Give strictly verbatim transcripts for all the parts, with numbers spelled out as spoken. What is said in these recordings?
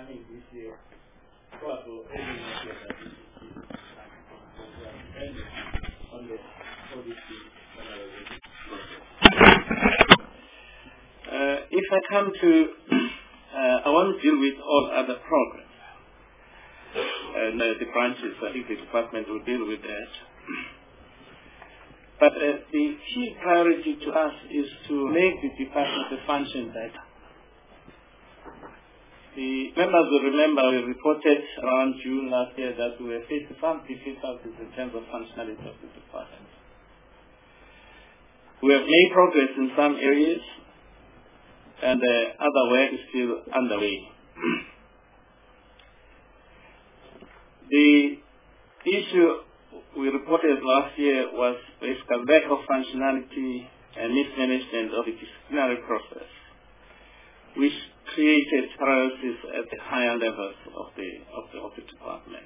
starting this year, also every next year that we should be on the policy uh, if I come to, uh, I want to deal with all other programs. And uh, the branches, I think the department will deal with that. But uh, the key priority to us is to make the department function better. The members will remember we reported around June last year that we were facing some difficulties in terms of functionality of the department. We have made progress in some areas, and uh, other work is still underway. The issue we reported last year was basically lack of functionality and mismanagement of the disciplinary process, which created paralysis at the higher levels of the of the, of the department.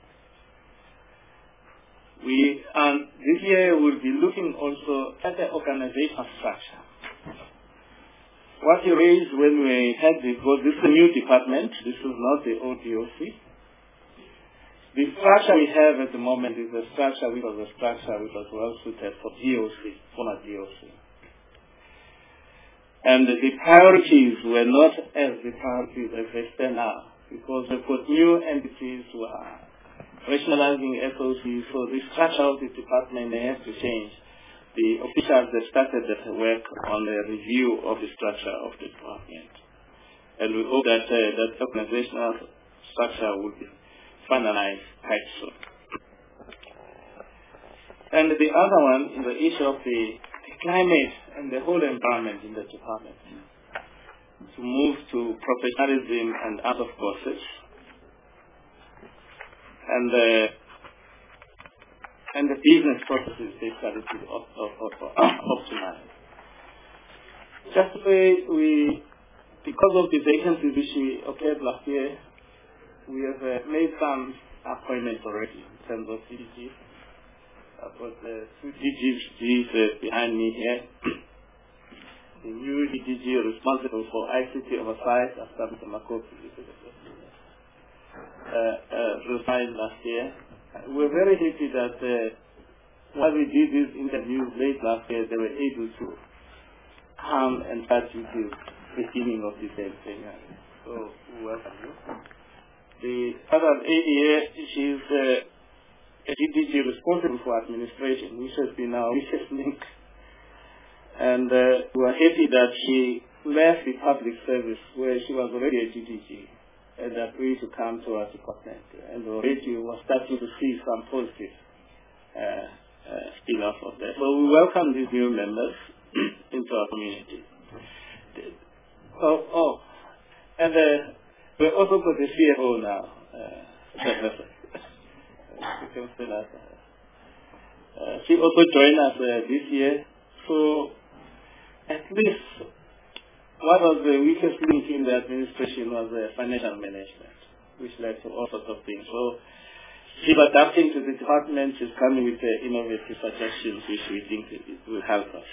We and this year we'll be looking also at the organizational structure. What you raised when we had the because this is a new department, this is not the old D O C. The structure we have at the moment is a structure which was a structure which was well suited for D O C, former D O C. And the priorities were not as the priorities as they stand now, because we've got new entities who are rationalizing S O C, so the structure of the department they have to change. The officials that started that work on the review of the structure of the department. And we hope that uh, that organizational structure will be finalized quite soon. And the other one is the issue of the climate and the whole environment in the department. To move to professionalism and out of courses. And uh, and the business processes basically to op op op optimize. Just the way we, because of the vacancies which we occurred last year, we have uh, made some appointments already in terms of C D G. I've got uh, two D Gs uh, behind me here. The new D G responsible for I C T oversight after Mister Makopi uh, uh, resigned last year. We're very happy that uh, while we did these interviews late last year, they were able to come and start with the beginning of the same thing. So, welcome you. The other A E A, she's uh, a D G responsible for administration, which has been our weakest link. And uh, we are happy that she left the public service where she was already a D D G and agreed to come to our department. And already we were starting to see some positive uh, uh, spin-off of that. So we welcome these new members into our community. Oh, oh. and uh, we also got the C F O now. Uh, uh, she also joined us uh, this year. So at least one of the weakest links in the administration was uh, financial management, which led to all sorts of things. So she's adapting to the department, she's coming with uh, innovative suggestions which we think it will help us.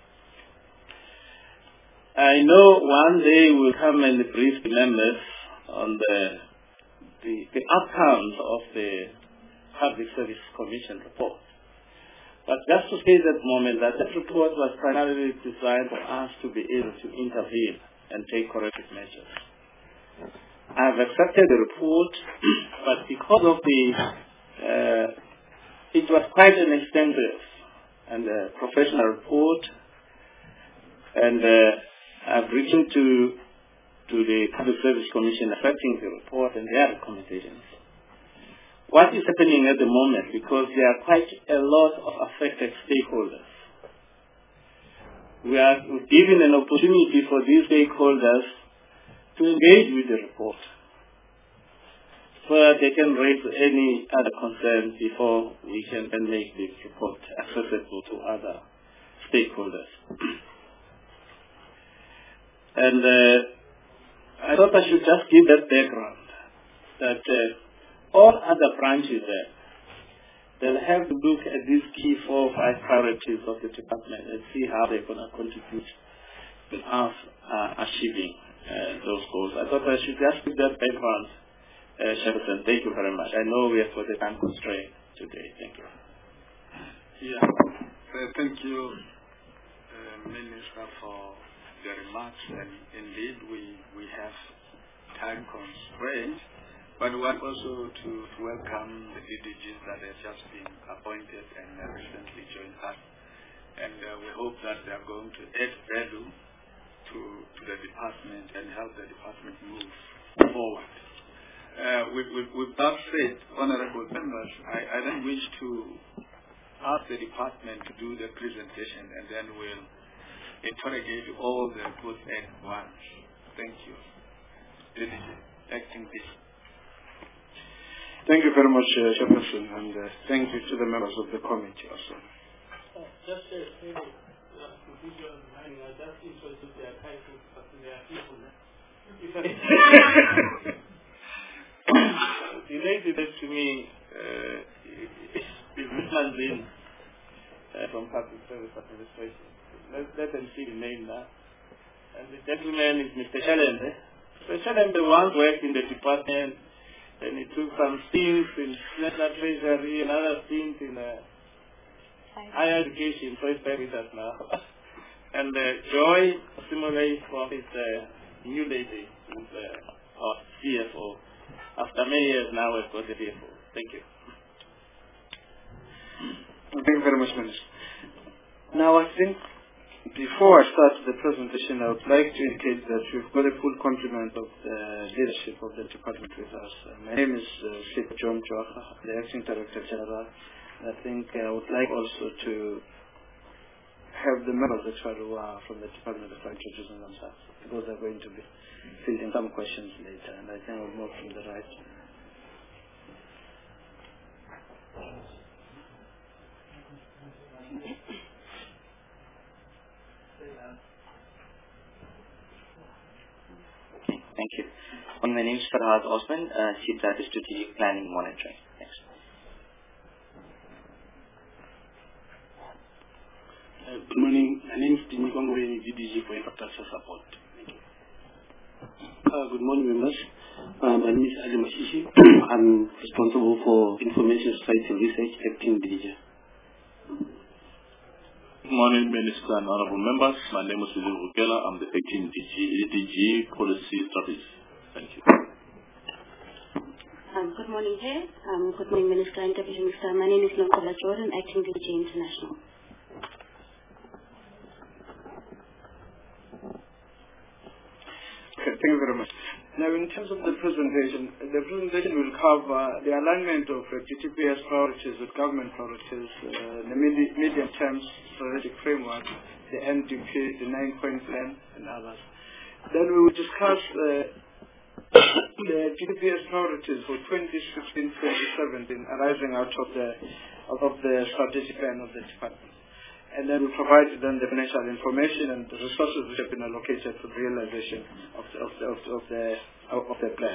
I know one day we'll come and brief the members on the, the, the outcomes of the Public Service Commission report. But just to say at the moment that that report was primarily designed for us to be able to intervene and take corrective measures. I have accepted the report, but because of the, uh, it was quite an extensive and uh, professional report, and uh, I've written to to the Public Service Commission affecting the report and their recommendations. What is happening at the moment, because there are quite a lot of affected stakeholders. We are giving an opportunity for these stakeholders to engage with the report so that they can raise any other concerns before we can then make the report accessible to other stakeholders. And uh, I thought I should just give that background, that uh, all other branches there, they'll have to look at these key four or five priorities of the department and see how they're going to contribute to us uh, achieving uh, those goals. I thought I should just give that background, uh, Chairperson. Thank you very much. I know we have got a time constraint today. Thank you. Yeah. Uh, thank you, uh, Minister, for the remarks. And indeed, we, we have time constraints. But we want also to welcome the D D Gs that have just been appointed and uh, recently joined us. And uh, we hope that they are going to add value to, to the department and help the department move forward. Uh, with, with, with that said, honorable members, I, I then wish to ask the department to do the presentation, and then we'll interrogate all the goods at once. Thank you. D D G, acting this. Thank you very much, uh, Chairperson, and uh, thank you to the members of the committee also. Uh, just a uh, to give you a reminder, I just introduced their titles, but they are people. The lady said to me, uh, is Richmond Lynn uh, from Public Service Administration. Let, let them see the name now. And the gentleman is Mister Chalembe. Mister Chalembe once worked in the department, and he took some stints in National Treasury and other stints in uh, higher education, so he's back with us now. And uh, Joy Simole is the uh, new lady, who's uh, our C F O. After many years now, we've got a C F O. Thank you. Thank you very much, Minister. Now, I think before I start the presentation, I would like to indicate that we've got a full complement of the leadership of the department with us. Uh, my name is uh, Sip John Joacha, the Acting Director General. I think I would like also to have the members actually who are from the Department of introducing themselves, because they're going to be fielding some questions later, and I think we'll move from the right. Thank you. My name is Farhad Osman, uh, Chief Director Strategic Planning Monitoring. Thanks. Uh, good morning. My name is Dini Kongwe, D D G for Infrastructure Support. Thank you. Uh, good morning, members. Uh, my name is Ali Mashishi. I'm responsible for Information Society Research, acting D D G. Good morning, Minister and honorable members. My name is William Rukela. I'm the acting D D G Policy Strategy. Thank you. Um, good morning, Chair. Um, good morning, Minister and Deputy Minister. My name is Lonkola Jordan, acting D D G International. Okay, thank you very much. Now, in terms of the presentation, the presentation will cover the alignment of uh, G T P S priorities with government priorities, uh, the medi medium-term strategic framework, the N D P, the nine-point plan, and others. Then we will discuss uh, the G T P S priorities for twenty sixteen to twenty seventeen arising out of the of the strategic plan of the department. And then we provide them the financial information and the resources which have been allocated for the realization of the, of the, of the, of the, of the plan.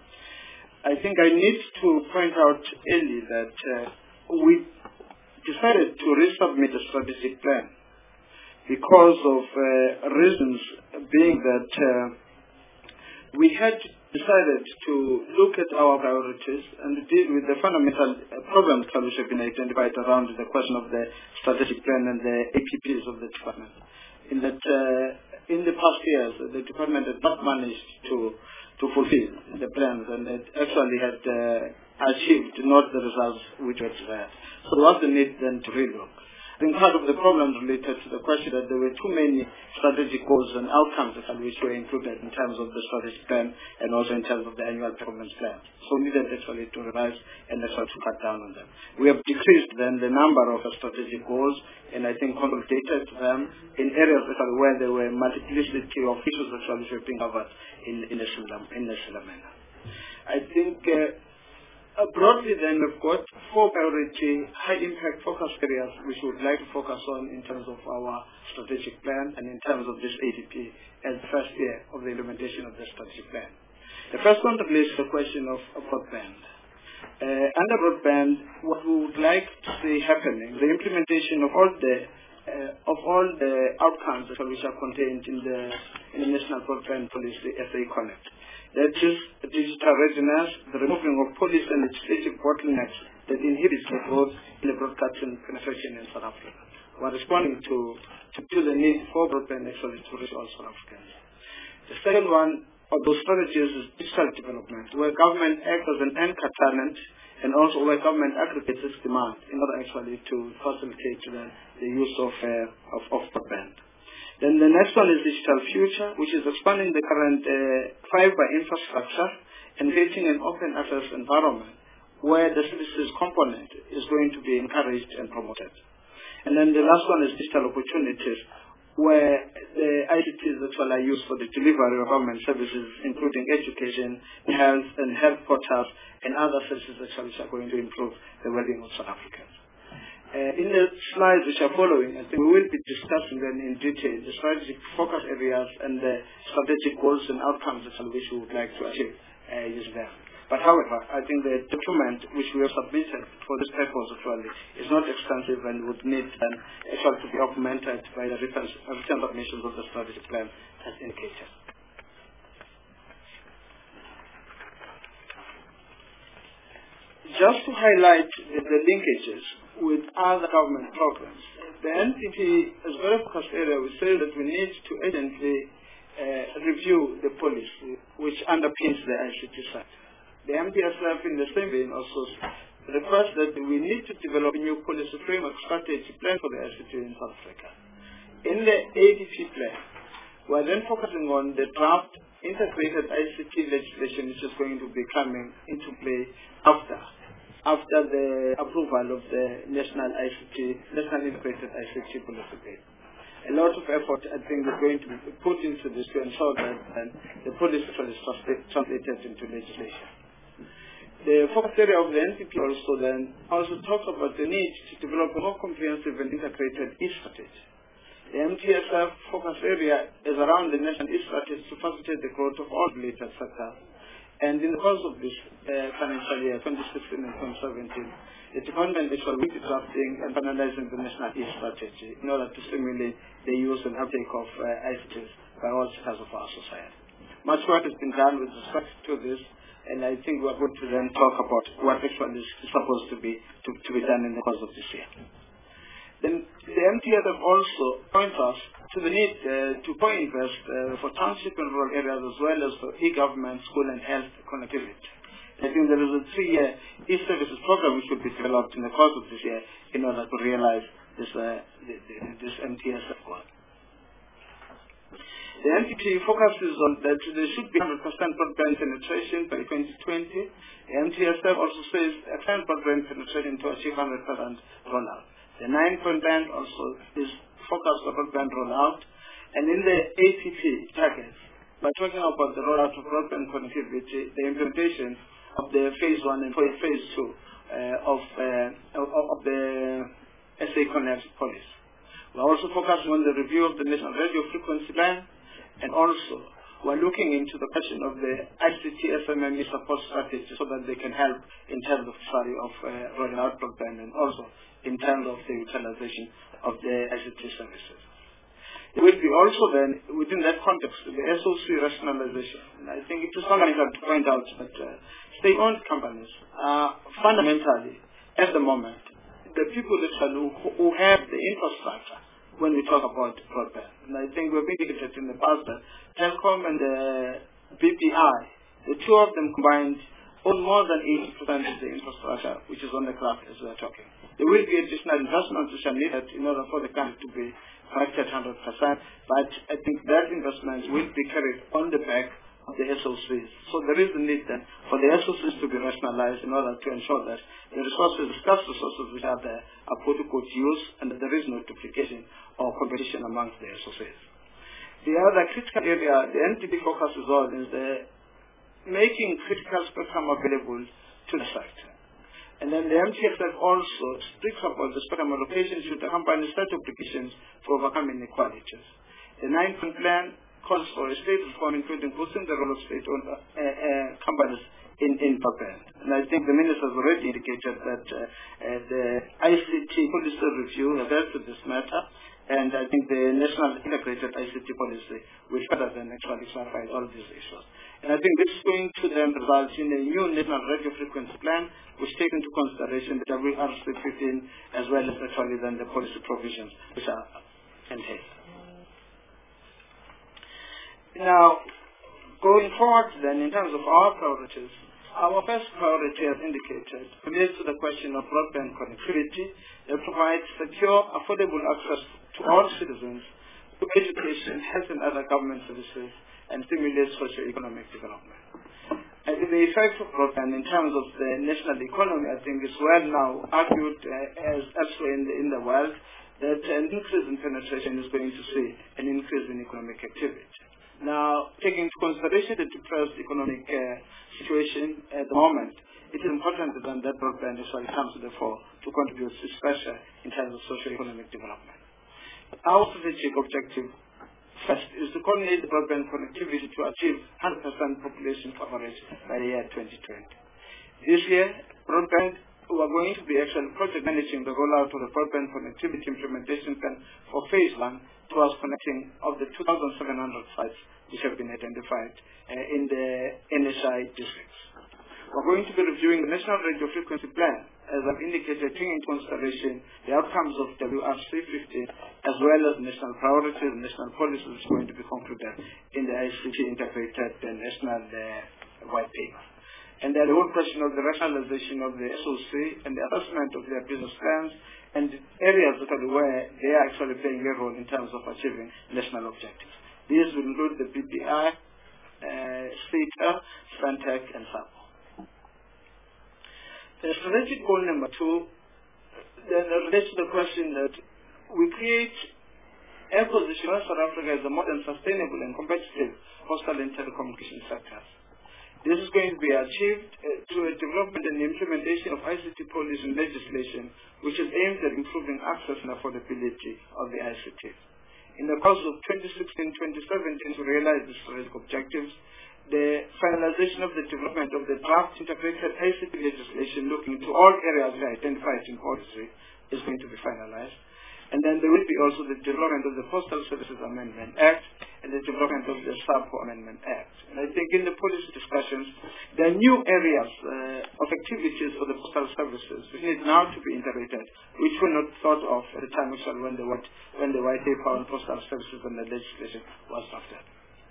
I think I need to point out early that uh, we decided to resubmit the strategic plan because of uh, reasons being that uh, we had decided to look at our priorities and deal with the fundamental uh, problems that have been identified around the question of the strategic plan and the A P Ps of the department. In that, uh, in the past years, the department had not managed to to fulfill the plans, and it actually had uh, achieved not the results which were desired. So there was the need then to relook. I think part of the problem related to the question that there were too many strategic goals and outcomes which were included in terms of the strategic plan and also in terms of the annual performance plan. So we needed actually to revise and actually to cut down on them. We have decreased then the number of strategic goals, and I think consolidated them in areas where there were multiplicity of issues actually being covered in, in, a, similar, in a similar manner. I think uh, Uh, broadly then, we've got four priority, high-impact focus areas which we would like to focus on in terms of our strategic plan and in terms of this A D P as the first year of the implementation of the strategic plan. The first one relates to the question of, of broadband. Uh, under broadband, what we would like to see happening, the implementation of all the uh, of all the outcomes which are contained in the, in the National Broadband Policy S A Connect. That is digital readiness, the removing of policy and legislative bottlenecks that inhibits the growth in the broadcasting penetration in South Africa. We're responding to, to, to the need for broadband actually to reach all South Africans. The second one of those strategies is digital development, where government acts as an anchor tenant and also where government aggregates its demand in order actually to facilitate the, the use of, uh, of, of broadband. Then the next one is digital future, which is expanding the current uh, fiber infrastructure and creating an open access environment where the services component is going to be encouraged and promoted. And then the last one is digital opportunities, where the I C Ts actually are used for the delivery of government services, including education, health, and health portals, and other services actually which are going to improve the well-being of South Africans. Uh, in the slides which are following, I think we will be discussing them in detail, the strategic focus areas and the strategic goals and outcomes actually which we would like to achieve uh, using them. But however, I think the document which we have submitted for this purpose actually is not extensive and would need um, actually to be augmented by the written submissions of the strategic plan as indicated. Just to highlight the, the linkages with other government programs, the N P P as very focused area we say that we need to urgently uh, review the policy which underpins the I C T sector. The M P S F in the same vein also requests that we need to develop a new policy framework strategy plan for the I C T in South Africa. In the A D P plan, we are then focusing on the draft integrated I C T legislation which is going to be coming into play after after the approval of the National I C T, National Integrated I C T Policy Bill. A lot of effort, I think, is going to be put into this to ensure that um, the policy is translated into legislation. The focus area of the N P P also then also talks about the need to develop a more comprehensive and integrated e-strategy. The M T S F focus area is around the national e-strategy to facilitate the growth of all related sectors. And in the course of this uh, financial year, twenty sixteen and twenty seventeen, the department is will be drafting and finalizing the national e-strategy in order to stimulate the use and uptake of uh, I C Ts by all sectors of our society. Much work has been done with respect to this, and I think we are going to then talk about what actually is supposed to be to, to be done in the course of this year. Then the M T S F also points us to the need uh, to co-invest uh, for township and rural areas as well as for e-government, school and health connectivity. I think there is a three-year e-services program which will be developed in the course of this year in order to realize this, uh, the, the, this M T S F goal. The N P P focuses on that there should be one hundred percent broadband penetration by twenty twenty. The M T S F also says extend broadband penetration to achieve one hundred percent rollout. The nine-point band also is focused on broadband rollout. And in the A P P targets, by talking about the rollout of broadband connectivity, the implementation of the phase one and phase two uh, of, uh, of, of the S A Connect policy. We're also focusing on the review of the national radio frequency band, and also we're looking into the question of the I C T S M M E support strategy so that they can help in terms of sorry, of uh, rolling out broadband and also in terms of the utilization of the I C T services. It will be also then, within that context, the S O C rationalization. And I think it is fundamental to point out that uh, state-owned companies are fundamentally, at the moment, the people who, who have the infrastructure when we talk about broadband. And I think we've indicated in the past that Telkom and the B P I, the two of them combined, own more than eighty percent of the infrastructure which is on the ground as we are talking. There will be additional investments which are needed in order for the country to be connected one hundred percent, but I think that investment will be carried on the back of the S O Cs. So there is a need then for the S O Cs to be rationalized in order to ensure that the resources, the scarce resources which are there, are put to good use and that there is no duplication or competition amongst the S O Cs. The other critical area the N P P focuses on is the making critical spectrum available to the sector. And then the M T S F also speaks about the spectrum allocation should accompany such obligations for overcoming inequalities. The nine-point plan calls for a state reform including boosting the role of state-owned uh, uh, companies in, in broadband. And I think the Minister has already indicated that uh, uh, the I C T policy review has dealt with this matter, And I think the National Integrated I C T Policy will further then actually clarify all these issues. And I think this is going to then result in a new National Radio Frequency Plan, which takes into consideration the W R C fifteen as well as actually then the policy provisions which are entailed. Now, going forward then in terms of our priorities, our first priority, as indicated, relates to the question of broadband connectivity that provides secure, affordable access to all citizens to education, health and other government services, and stimulates socio-economic development. And the effect of broadband in terms of the national economy, I think, is well now argued uh, as elsewhere in the, in the world that an increase in penetration is going to see an increase in economic activity. Now, taking into consideration the depressed economic uh, situation at the moment, it is important that that broadband actually comes to the fore to contribute especially in terms of socio-economic development. Our strategic objective first is to coordinate the broadband connectivity to achieve one hundred percent population coverage by the year twenty twenty. This year, broadband, we are going to be actually project managing the rollout of the broadband connectivity implementation plan for phase one towards connecting of the two thousand seven hundred sites which have been identified uh, in the N S I districts. We're going to be reviewing the National Radio Frequency Plan, as I've indicated, taking into consideration the outcomes of W R C fifteen, as well as national priorities and national policies which are going to be concluded in the I C T Integrated uh, National uh, White Paper. And then the whole question of the rationalization of the S O C and the assessment of their business plans and areas where they are actually playing a role in terms of achieving national objectives. These will include the B P I, uh, SETA, Fantech, and S A P O. The strategic goal number two then relates to the question that we create a position where South Africa is a modern, sustainable, and competitive postal and telecommunication sectors. This is going to be achieved uh, through a development and implementation of I C T policy and legislation, which is aimed at improving access and affordability of the I C T. In the course of twenty sixteen to twenty seventeen, to realize these strategic objectives, the finalization of the development of the draft integrated I C T legislation looking into all areas identified in policy is going to be finalized. And then there will be also the development of the Postal Services Amendment Act and the development of the S A P O Amendment Act. And I think in the policy discussions, there are new areas uh, of activities for the postal services which need now to be integrated, which were not thought of at the time actually when the white, when the white paper on postal services and the legislation was drafted.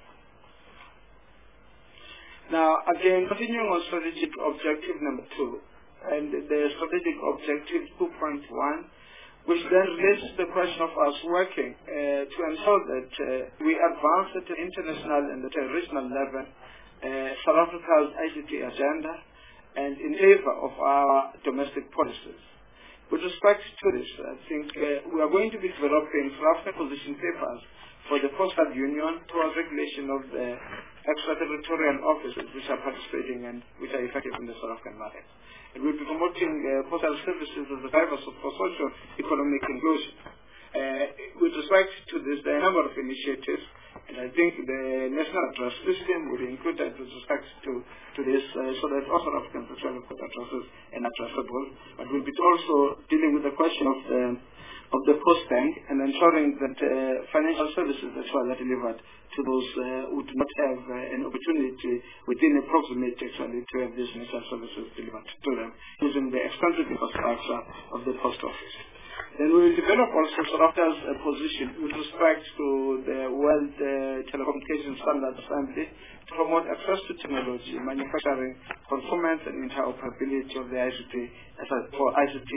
Now, again, continuing on strategic objective number two, and the strategic objective two point one, which then relates to the question of us working uh, to ensure that uh, we advance at the international and at a regional level uh, South Africa's I C T agenda and in favor of our domestic policies. With respect to this, I think uh, we are going to be developing South African position papers for the Postal Union towards regulation of the extraterritorial offices which are participating and which are effective in the South African market. And we'll be promoting uh, postal services as the drivers of for social economic inclusion. Uh, with respect to this, there are a number of initiatives, and I think the national address system will be included with respect to, to this, uh, so that all South Africans actually put addresses and addressable. But we'll be also dealing with the question of the of the post bank and ensuring that uh, financial services actually are delivered to those uh, who do not have uh, an opportunity within a proximity actually to have these financial services delivered to them using the extensive infrastructure of the post office. Then we will develop also South Africa's uh, position with respect to the World uh, Telecommunications Standards Assembly to promote access to technology, manufacturing, performance and interoperability of the I C T for I C T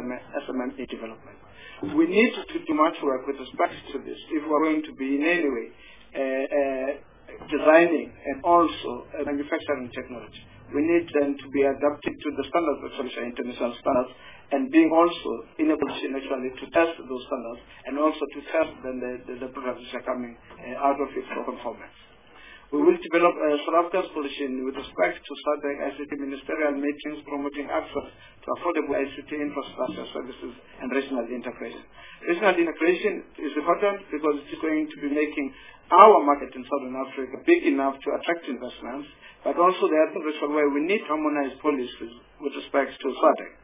S M E development. We need to do much work with respect to this if we are going to be in any way uh, uh, designing and also uh, manufacturing technology. We need them to be adapted to the standards of international standards and being also in a position actually to test those standards and also to test then the, the, the products which are coming uh, out of it for conformance. We will develop a South Africa's position with respect to SADC I C T ministerial meetings promoting access to affordable I C T infrastructure services and regional integration. Regional integration is important because it is going to be making our market in Southern Africa big enough to attract investments, but also there are things where we need harmonized policies with respect to SADC.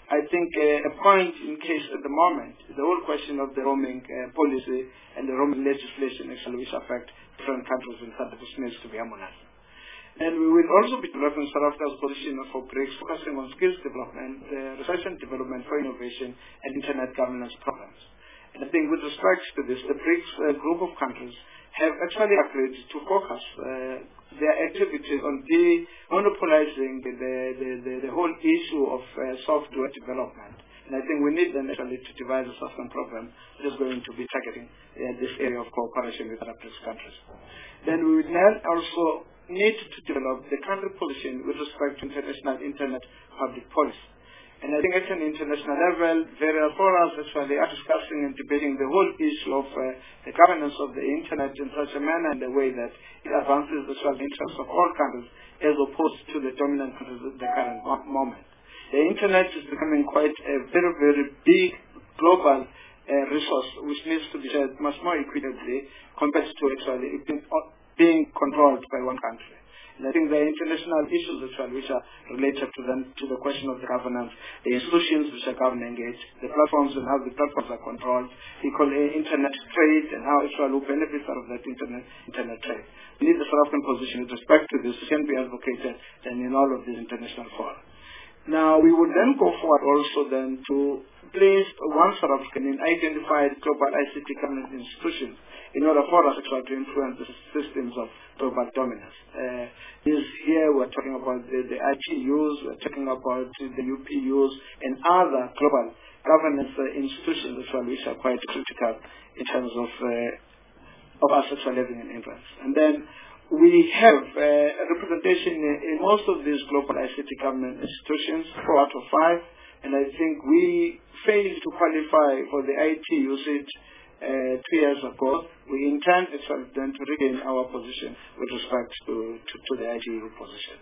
I think uh, a point in case at the moment is the whole question of the roaming uh, policy and the roaming legislation actually which affect different countries and countries needs to be harmonized. And we will also be developing South Africa's position for BRICS, focusing on skills development, uh, research and development for innovation, and internet governance programs. And I think with respect to this, the BRICS uh, group of countries have actually agreed to focus uh, their activities on demonopolizing the, the, the, the whole issue of uh, software development. And I think we need them actually to devise a software program that is going to be targeting uh, this area of cooperation with other BRICS countries. Then we will then also need to develop the country position with respect to international internet public policy. And I think at an international level, various forums actually are discussing and debating the whole issue of uh, the governance of the internet in such a manner and the way that it advances the social interests of all countries as opposed to the dominant countries at the current moment. The internet is becoming quite a very, very big global uh, resource which needs to be shared much more equitably compared to actually being, being controlled by one country. And I think the international issues actually which are related to them, to the question of the governance, the institutions which are governing it, the platforms and how the platforms are controlled, equal internet trade and how actually who benefits out of that internet internet trade. We need the South African position with respect to this can be advocated and in all of these international forums. Now we would then go forward also then to place one South African in identified global I C T governance institutions in order for us actually to influence the systems of global dominance. Uh, this here we're talking about the, the I P Us, we're talking about the U P Us and other global governance uh, institutions as well, which are quite critical in terms of uh, of us actually having an influence. And then we have uh, a representation in, in most of these global I C T government institutions, four out of five, and I think we failed to qualify for the I T usage Uh, two years ago. We intend actually then to regain our position with respect to, to, to the I T U position.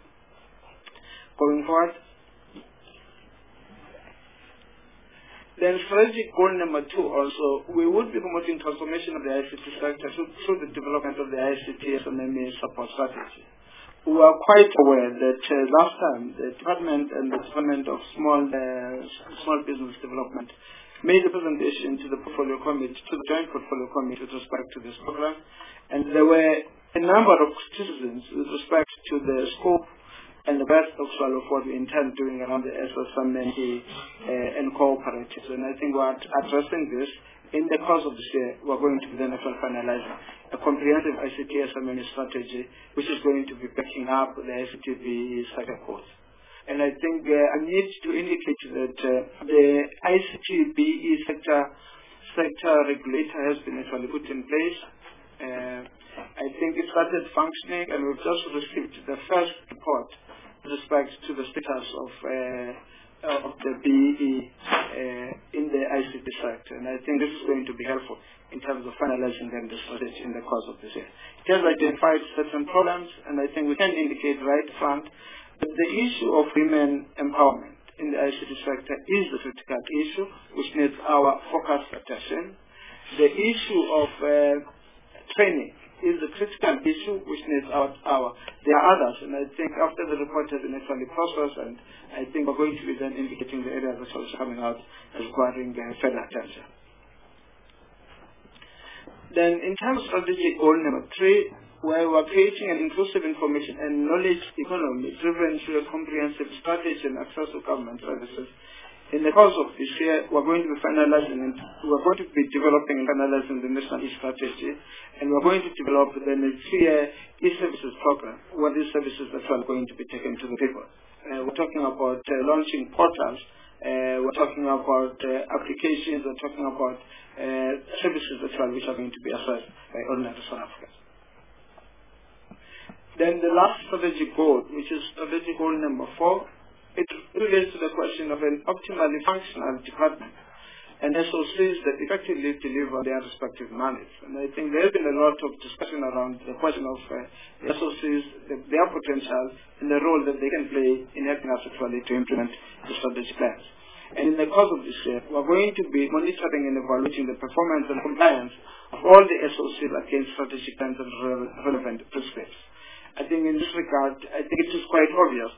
Going forward, then strategic goal number two also, we would be promoting transformation of the I C T sector through, through the development of the I C T S M E support strategy. We are quite aware that uh, last time the Department and the Department of Small, uh, Small Business Development made a presentation to the portfolio committee, to the joint portfolio committee with respect to this program, and there were a number of criticisms with respect to the scope and the best of what we intend doing around the S S M E uh, and cooperatives. And I think we're addressing this in the course of this year. We're going to be then actually finalizing a comprehensive I C T S M E strategy, which is going to be backing up the I C T B E sector course. And I think uh, I need to indicate that uh, the I C T B E sector sector regulator has been actually put in place. Uh, I think it started functioning, and we've just received the first report with respect to the status of uh, of the B E E uh, in the I C T sector. And I think this is going to be helpful in terms of finalizing them the strategy in the course of this year. It has identified certain problems, and I think we can indicate right front. But the issue of women empowerment in the I C T sector is the critical issue which needs our focused attention. The issue of uh, training is the critical issue which needs our, our. There are others, and I think after the report has been actually processed, and I think we're going to be then indicating the areas that are coming out as requiring uh, further attention. Then in terms of strategic goal number three, where we're creating an inclusive information and knowledge economy driven through a comprehensive strategy and access to government services. In the course of this year, we're going to be finalizing and we're going to be developing and finalizing the national e-strategy, and we're going to develop the three-year e-services program, where these services are going to be taken to the people. Uh, we're talking about uh, launching portals, uh, we're talking about uh, applications, we're talking about uh, services as well, which are going to be assessed by ordinary South Africans. Then the last strategic goal, which is strategic goal number four, it relates to the question of an optimally functional department and S O Cs that effectively deliver their respective mandates. And I think there has been a lot of discussion around the question of uh, the S O Cs, the, their potential, and the role that they can play in helping us actually to implement the strategic plans. And in the course of this year, we're going to be monitoring and evaluating the performance and compliance of all the S O Cs against strategic plans and relevant prescripts. I think in this regard, I think it is quite obvious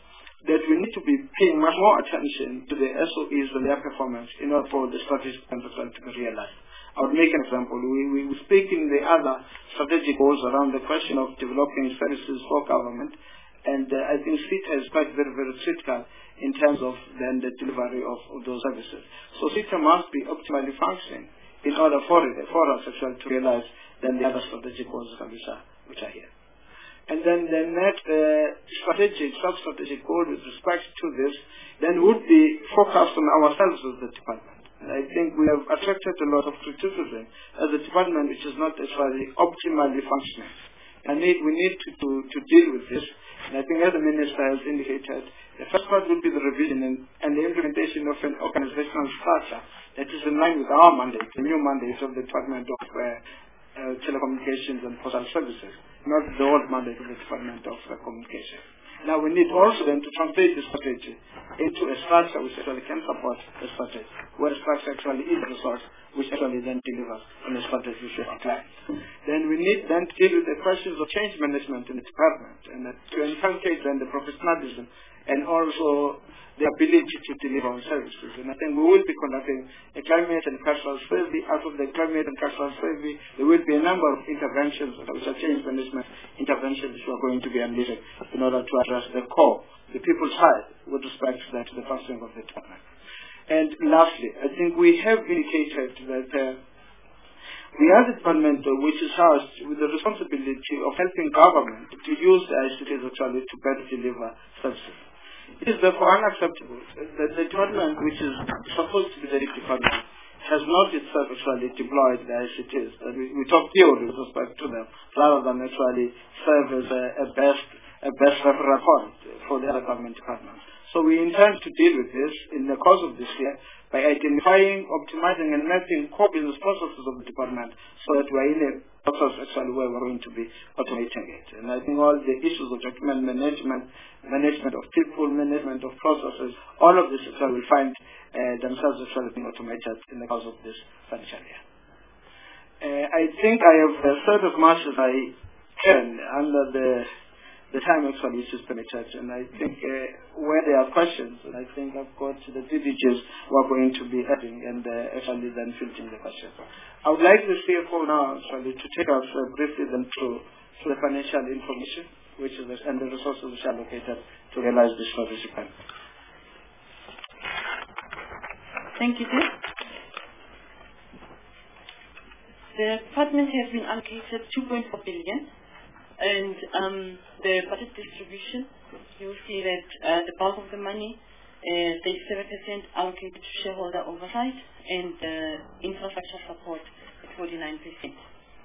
that we need to be paying much more attention to the S O Es and their performance in order for the strategic plan to be realized. I would make an example. We, we speak in the other strategic goals around the question of developing services for government, and uh, I think SETA is quite very, very critical in terms of then the delivery of, of those services. So SETA must be optimally functioning in order for it, for us actually to realize then the other strategic goals which are, which are here. And then the next uh, strategic, sub-strategic goal with respect to this then would be focused on ourselves as the department. And I think we have attracted a lot of criticism as a department which is not actually optimally functioning. And need, we need to, to, to deal with this. And I think as the Minister has indicated, the first part will be the revision and, and the implementation of an organizational structure that is in line with our mandate, the new mandate of the Department of uh, uh, Telecommunications and Postal Services, not the old mandate of the Department of uh, Communications. Now we need also then to translate the strategy into a structure which actually can support the strategy, where the structure actually is a resource which actually then delivers on the strategy which we apply. Then we need then to deal with the questions of change management in the department and uh, to inculcate then the professionalism and also the ability to deliver on services. And I think we will be conducting a climate and cultural survey. Out of the climate and cultural survey, there will be a number of interventions, which are change management interventions, which are going to be unleashed in order to address the core, the people's side, with respect to, that, to the functioning of the department. And lastly, I think we have indicated that uh, we are the department uh, which is charged with the responsibility of helping government to use the I C Ts actually to better deliver services. It is therefore unacceptable that the department which is supposed to be the department has not itself actually deployed the I C Ts. That we, we talk theory with respect to them rather than actually serve as a, a best a best reference point for the other government departments. So we intend to deal with this in the course of this year by identifying, optimizing and mapping core business processes of the department so that we are in a process actually where we're going to be automating it. And I think all the issues of document management, management of people, management of processes, all of this actually will find uh, themselves actually being automated in the course of this financial year. Uh, I think I have uh, said as much as I can under the the time actually is just permitted, and I think uh, where there are questions, and I think I've got the D D Gs who are going to be adding and uh, actually then filtering the questions. I would like the C F O now actually to take us uh, briefly then through, through the financial information, which is the, and the resources which are allocated to realize this strategic plan. Thank you, sir. The department has been allocated two point four billion. And um, the budget distribution, you will see that uh, the bulk of the money, uh, thirty-seven percent allocated to shareholder oversight and uh, infrastructure support at forty-nine percent.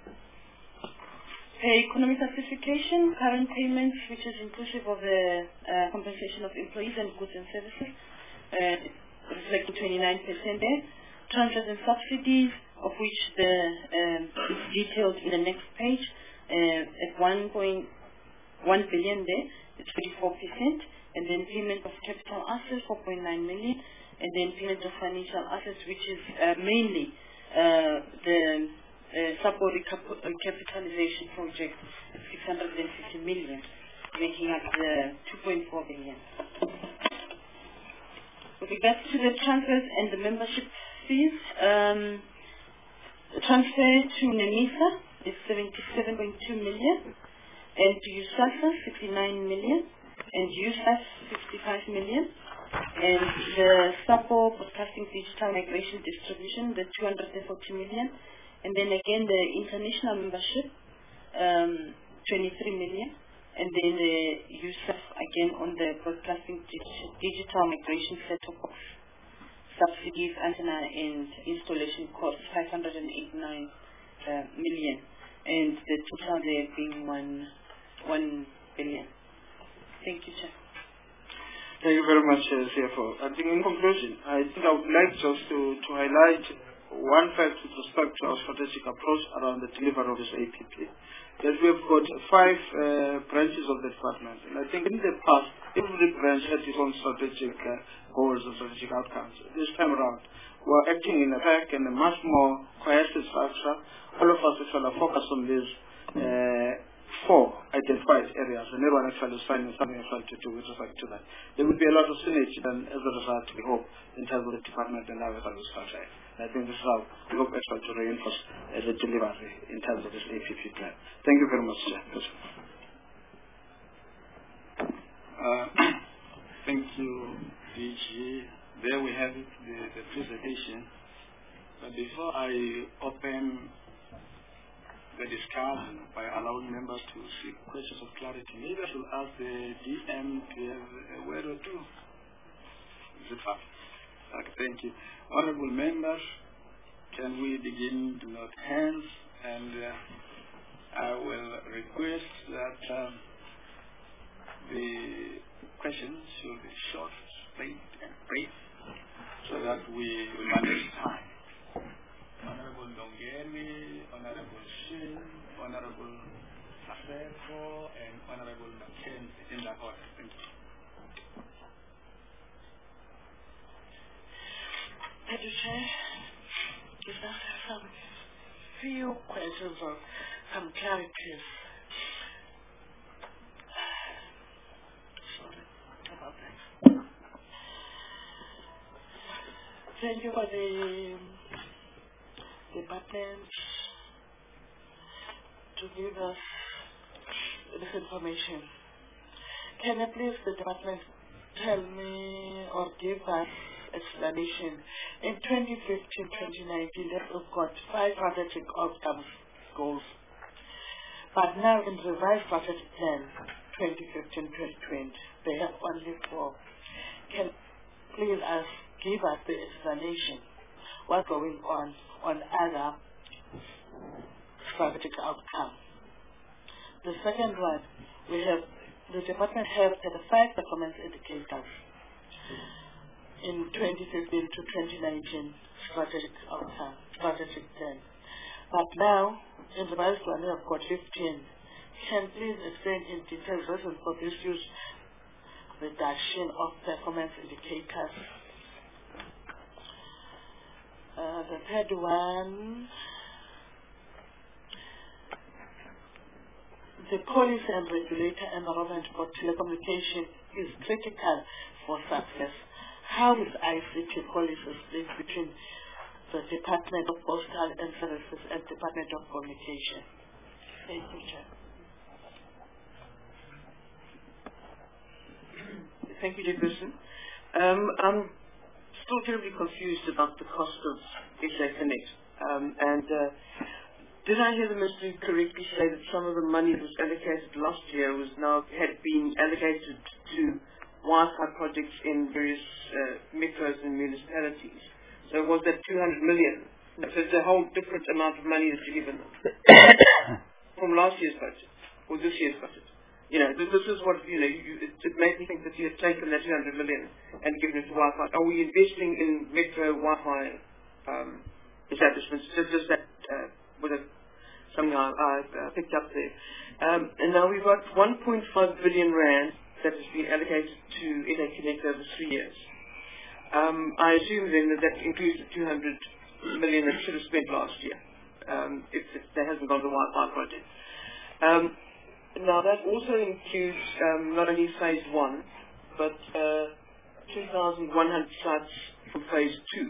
The economic certification, current payments, which is inclusive of the uh, compensation of employees and goods and services, uh, reflecting twenty-nine percent there. Transfers and subsidies, of which the um, is detailed in the next page. Uh, at one point one billion there, it's forty-four percent, and then payment of capital assets, four point nine million, and then payment of financial assets, which is uh, mainly uh, the uh, support recapitalization project, six hundred fifty million, making up the two point four billion. With regards to the transfers and the membership fees, um, the transfer to NEMISA is seventy-seven point two million, and to USAFA sixty-nine million, and U S A F fifty-five million, and the SAPO Broadcasting Digital Migration Distribution, the two hundred forty million, and then again the international membership, um, twenty-three million, and then the U S A F again on the Broadcasting Digital Migration set-top box subsidies, antenna and installation costs, five hundred eighty-nine uh, million. And the total there being one, one billion. Thank you, Chair. Thank you very much, uh, C F O. I think in conclusion, I think I would like just to, to highlight one fact with respect to our strategic approach around the delivery of this A P P. That we have got five uh, branches of the department. And I think in the past, every branch had its own strategic uh, goals and strategic outcomes. This time around, we're acting in a pack and a much more cohesive structure. All of us actually are focused on these uh, four identified areas, and everyone actually is finding something actually to do with respect to that. There will be a lot of synergy then as a result, we hope, in terms of the department and our service structure. I think this is how we hope actually to reinforce uh, the delivery in terms of this A P P plan. Thank you very much, Chair. Uh, thank you, D G. There we have it, the, the presentation. But before I open the discussion by allowing members to seek questions of clarity, maybe I should ask the D M to have a word or two. Is it fine? Okay, thank you. Honorable members, can we begin to note hands? And uh, I will request that um, the questions should be short, straight, and brief, so that we will manage time. Honorable Dongeni, Honorable Shin, Honorable Afeko, and Honorable Mackenzie, in that order. Thank you. Thank you, Chair. Just have some few questions or some clarities. Sorry about that. Thank you for the department to give us this information. Can you please, the department, tell me or give us explanation? In twenty fifteen to twenty nineteen, we've got five strategic outcomes goals. But now in revised strategic plan, twenty fifteen to twenty twenty, they have only four. Can please us give us the explanation what's going on on other strategic outcomes? The second one, we have the department has thirty-five performance indicators in twenty fifteen to twenty nineteen strategic outcome, strategic plan. But now, in the revised plan, we have got fifteen. Can please explain in detail reasons for this use reduction of performance indicators? Uh, the third one, the policy and regulator environment for telecommunication is critical for success. How is I C T policies linked between the Department of Postal and Services and Department of Communication? Thank you, Chair. Thank you, Chairperson. Um, I'm still terribly confused about the cost of S A Connect. Um, and uh, did I hear the Ministry correctly say that some of the money that was allocated last year was now had been allocated to Wi-Fi projects in various uh, metros and municipalities? So was that two hundred million? So it's a whole different amount of money that you're given them from last year's budget or this year's budget. You know, this, this is what, you know, you, it, it made me think that you had taken that two hundred million and given it to Wi-Fi. Are we investing in metro Wi-Fi um, establishments? Just, just that uh, was a, something I, I uh, picked up there. Um, and now we've got one point five billion rand that has been allocated to S A Connect over three years. Um, I assume then that that includes the two hundred million that should have spent last year, um, if, if that hasn't gone to the Wi-Fi project. Um, now that also includes um, not only phase one, but uh, two thousand one hundred sites from phase two.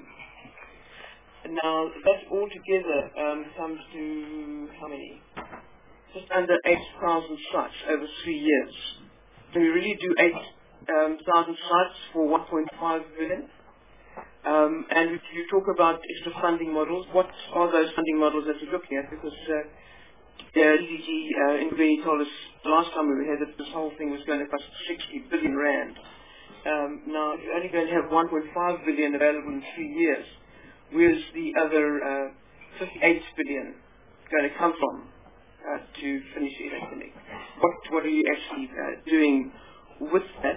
And now that altogether um, comes to how many? Just under eight thousand sites over three years. Can we really do eight um, thousand sites for one point five billion? Um, and if you talk about extra funding models, what are those funding models that you're looking at? Because uh, yeah, D G uh, Ngubeni told us the last time we were here that this whole thing was going to cost sixty billion rand. Um, now, you're only going to have one point five billion available in three years. Where's the other uh, fifty-eight billion going to come from uh, to finish S A Connect? What, what are you actually uh, doing with that?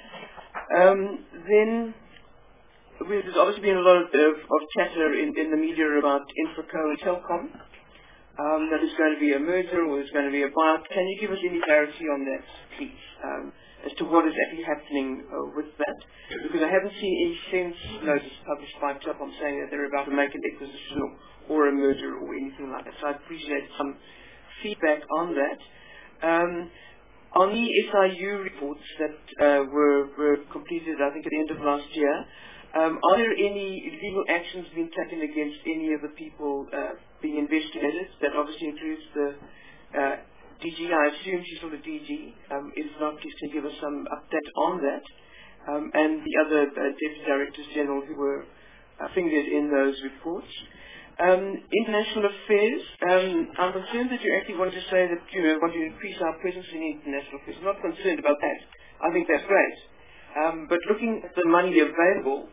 Um, then there's obviously been a lot of, of, of chatter in, in the media about Infraco and Telkom. Um, that there's going to be a merger or there's going to be a buyout. Can you give us any clarity on that, please, um, as to what is actually happening uh, with that? Because I haven't seen any sense notice published by Telkom saying that they're about to make an acquisition or, or a merger or anything like that. So I'd appreciate some feedback on that. Um, on the S I U reports that uh, were, were completed, I think, at the end of last year, um, are there any legal actions being taken against any of the people uh, being investigated? That obviously includes the uh, D G. I assume she's still the D G. Um, if not, please can give us some update on that. Um, and the other uh, Deputy Directors General who were uh, fingered in those reports. Um, international affairs, um, I'm concerned that you actually want to say that you know, want to increase our presence in international affairs. I'm not concerned about that. I think that's great. Um, but looking at the money available,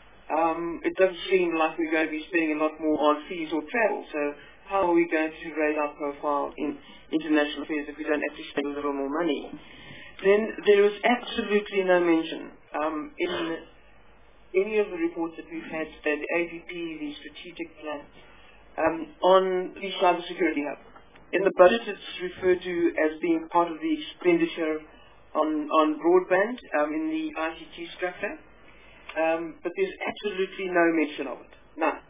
um, it doesn't seem like we're going to be spending a lot more on fees or travel. So how are we going to raise our profile in international affairs if we don't actually spend a little more money? Then there is absolutely no mention um, in any of the reports that we've had, the A V P, the strategic plan, um, on the cybersecurity hub. In the budget, it's referred to as being part of the expenditure on, on broadband um, in the I C T structure, um, but there's absolutely no mention of it, none.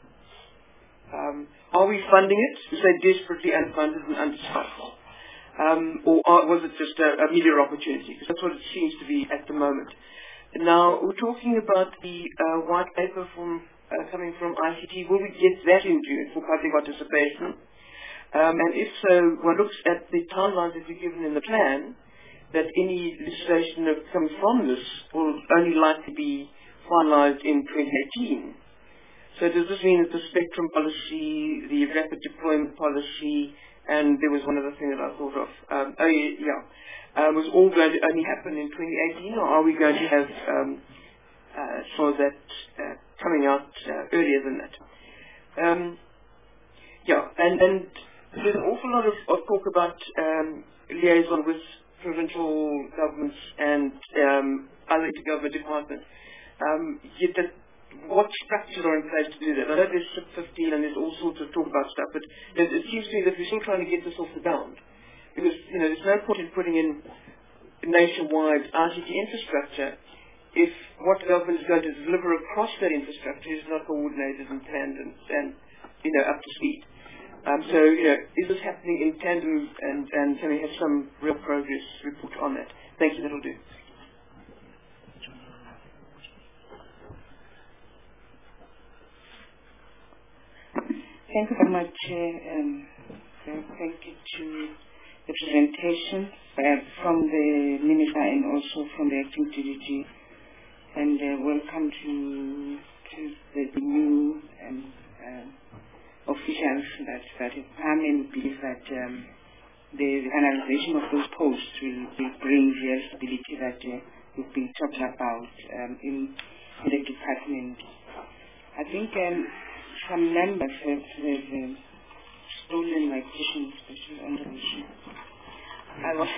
Um, are we funding it? We say desperately unfunded and understaffed. Um, or are, was it just a, a media opportunity? Because that's what it seems to be at the moment. Now, we're talking about the uh, white paper from uh, coming from I C T. Will we get that in June for public participation? Um, and if so, one looks at the timelines that we've given in the plan, that any legislation that comes from this will only likely be finalized in twenty eighteen. So does this mean that the spectrum policy, the rapid deployment policy, and there was one other thing that I thought of, um, oh yeah, yeah. Uh, was all going to only happen in twenty eighteen, or are we going to have um, uh, so that uh, coming out uh, earlier than that? Um, yeah, and, and there's an awful lot of, of talk about um, liaison with provincial governments and um, other government departments. Um, yet that, what structures are in place to do that? I know there's S I P fifteen and there's all sorts of talk about stuff, but it, it seems to me that we're still trying to get this off the ground. Because, you know, there's no point in putting in nationwide I C T infrastructure if what government is going to deliver across that infrastructure is not coordinated and planned and, and you know, up to speed. Um, so, you know, is this happening in tandem, and, and can we have some real progress report on that? Thank you, that'll do. Thank you very much. Uh, um, thank you to the presentation uh, from the Minister and also from the Acting D D G, and uh, welcome to, to the, the new um, uh, officials that, that have come, and believe that um, the, the finalization of those posts will, will bring real stability that uh, we've been talking about um, in, in the department. I think um, some members have, have uh, stolen my question, especially on the issue. I was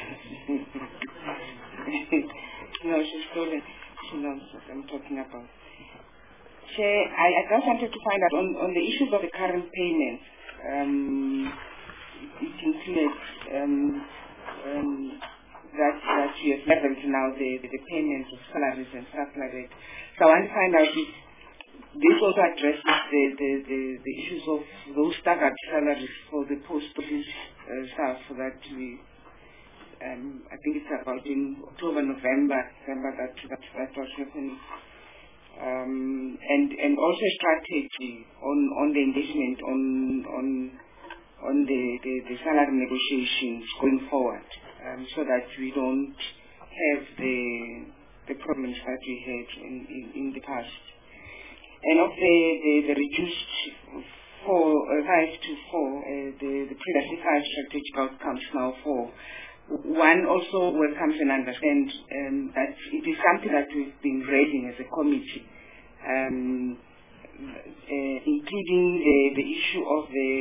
no, she's stolen. She knows what I'm talking about. Chair, I, I just wanted to find out on, on the issues of the current payments. Um, it includes um, um, that that you have leveled now the, the, the payments of salaries and stuff like that. So I want to find out if this also addresses the, the, the, the issues of those staggered salaries for the post office uh, staff, so that we, um, I think it's about in October, November, December that that, that was happening. Um, and and also strategy on, on the engagement on on on the, the, the salary negotiations going forward, um, so that we don't have the the problems that we had in, in, in the past. And of the, the, the reduced four, uh, five to four, uh, the, the previously five strategic outcomes now four. One also welcomes and understands um, that it is something that we've been raising as a committee, um, uh, including the, the issue of the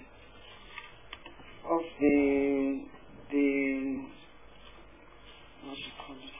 of the the what do you call it?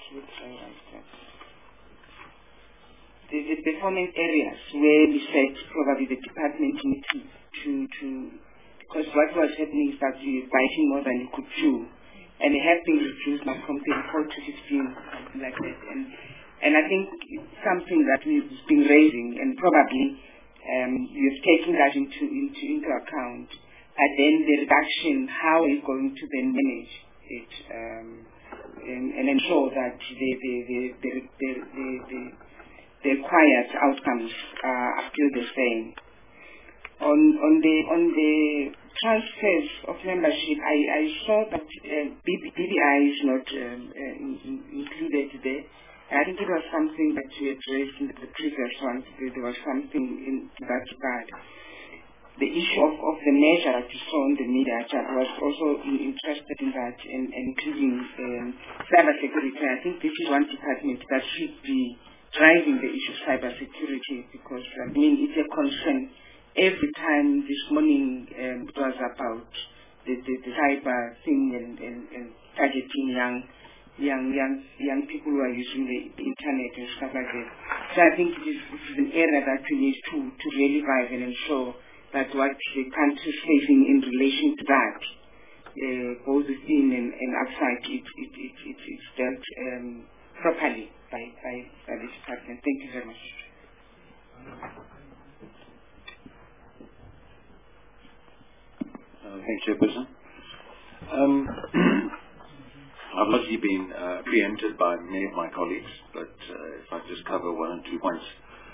The, the performance areas where we said probably the department needs to, to, to, because what was happening is that we were biting more than you could chew, and it has been reduced now from thirty-four to fifteen, something like that. And, and I think it's something that we've been raising, and probably um, you've taken that into, into, into account. And then the reduction, how are you going to then manage it um, and, and ensure that the the the the, the, the, the, the required outcomes are still the same. On on the on the transfers of membership, I, I saw that uh, B B I is not um, uh, in, in included there. I think it was something that you addressed in the previous one. There was something in that regard. The issue of, of the measure that you saw in the media, I was also in, interested in that, and, and including um, cyber security. I think this is one department that should be driving the issue of cyber security, because I mean it's a concern. Every time this morning um, it was about the, the, the cyber thing and, and, and targeting young young young young people who are using the, the internet and stuff like that. So I think it is, it is an area that we need to, to really revive and ensure that what the country is facing in relation to that, uh, both within and, and outside, it, it, it, it, it's dealt um, properly by, by, by this department. Thank you very much. Uh, thank you, Chairperson. Um, I've largely been uh, preempted by many of my colleagues, but uh, if I just cover one or two points.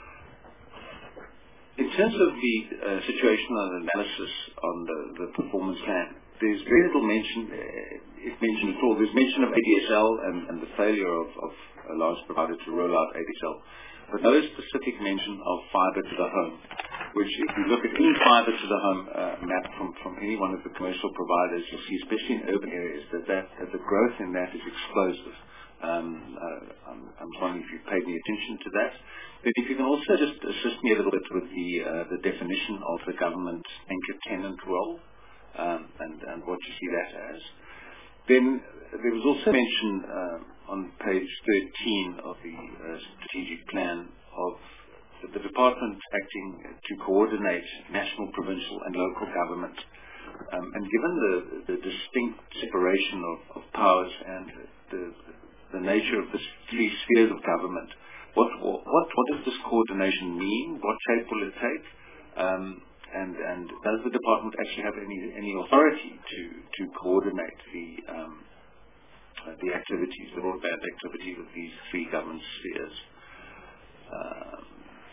In terms of the uh, situational analysis on the, the performance plan, there's very little mention, uh, if mentioned at all. There's mention of A D S L and, and the failure of, of a large provider to roll out A D S L, but no specific mention of fibre to the home, which if you look at any fibre to the home uh, map from, from any one of the commercial providers, you'll see, especially in urban areas, that, that, that the growth in that is explosive. Um, uh, I'm, I'm wondering if you've paid any attention to that. But if you can also just assist me a little bit with the, uh, the definition of the government anchor tenant role um, and, and what you see that as. Then there was also mention uh, on page thirteen of the uh, strategic plan of the department acting to coordinate national, provincial and local government. Um, and given the, the distinct separation of, of powers and the, the nature of the three spheres of government, what, what, what does this coordination mean? What shape will it take? Um, and, and does the department actually have any, any authority to, to coordinate the, um, uh, the activities, the broadband activities of these three government spheres? Um,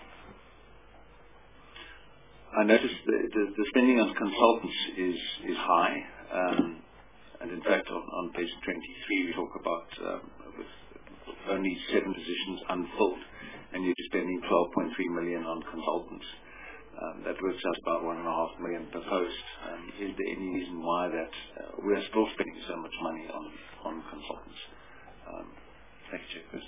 I noticed the, the, the spending on consultants is, is high, um, and in fact on, on page twenty-three we talk about um, with only seven positions unfilled, and you're spending twelve point three million on consultants. Um, that works out about one and a half million per post. Um, is there any reason why that uh, we are still spending so much money on, on consultants? Um, thank you, Chairperson.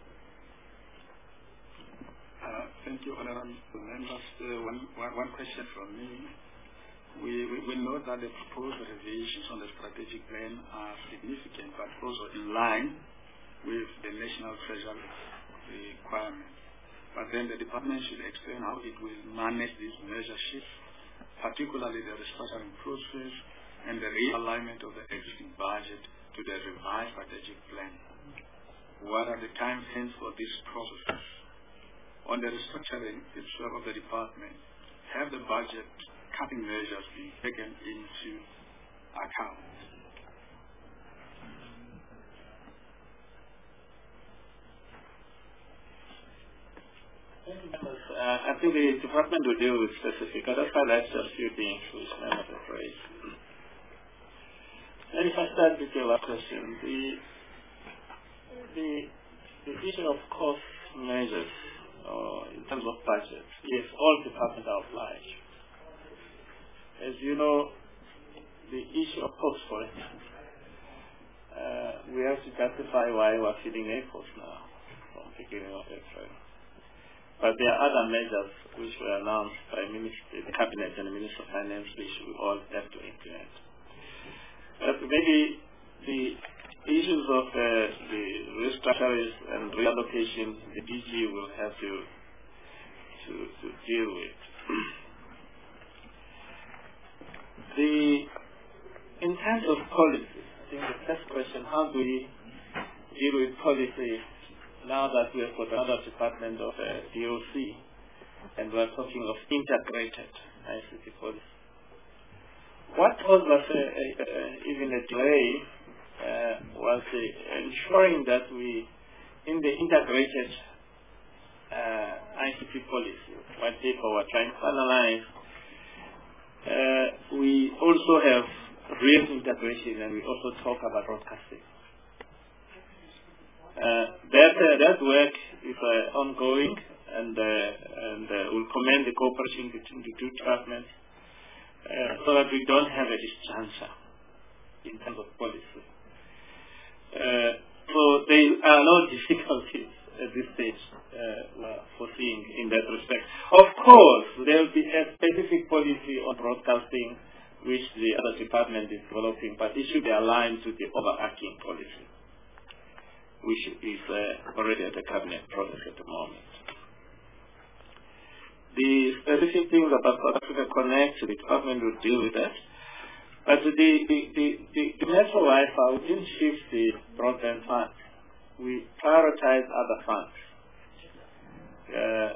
Uh, thank you, honourable members. Uh, one, one, one question from me. We, we, we know that the proposed revisions on the strategic plan are significant, but also in line with the national treasury requirements. But then the department should explain how it will manage these measure shifts, particularly the restructuring process and the realignment of the existing budget to the revised strategic plan. What are the time frames for these processes? On the restructuring itself of the department, have the budget cutting measures been taken into account? Thank you, members. Uh, I think the department will deal with specific. I'll just highlight just a few things which members have raised. And if I start with your last question, the, the, the issue of cost measures uh, in terms of budget, yes, all departments are obliged. As you know, the issue of cost, for instance, uh, we have to justify why we're feeding airports now from the beginning of April. But there are other measures which were announced by ministry, the Cabinet and the Minister of Finance, which we all have to implement. But maybe the issues of uh, the restructures and reallocation, the D G will have to to, to deal with. the in terms of policy, I think the first question: how do we deal with policy now that we have got another department of uh, D O C, and we are talking of integrated I C T policy? What caused us uh, uh, even a delay uh, was uh, ensuring that we, in the integrated uh, I C T policy, what people were trying to analyze, uh, we also have real integration, and we also talk about broadcasting. Uh, that uh, that work is uh, ongoing, and uh, and uh, we'll commend the cooperation between the two departments, uh, so that we don't have a disjuncture in terms of policy. Uh, so there are no difficulties at this stage uh, we're foreseeing in that respect. Of course, there will be a specific policy on broadcasting which the other department is developing, but it should be aligned to the overarching policy, which is uh, already at the cabinet process at the moment. The specific things about South Africa Connect, the department will deal with that. But the, the, the, the, the Metro Wi-Fi, we didn't shift the broadband funds. We prioritize other funds. Uh,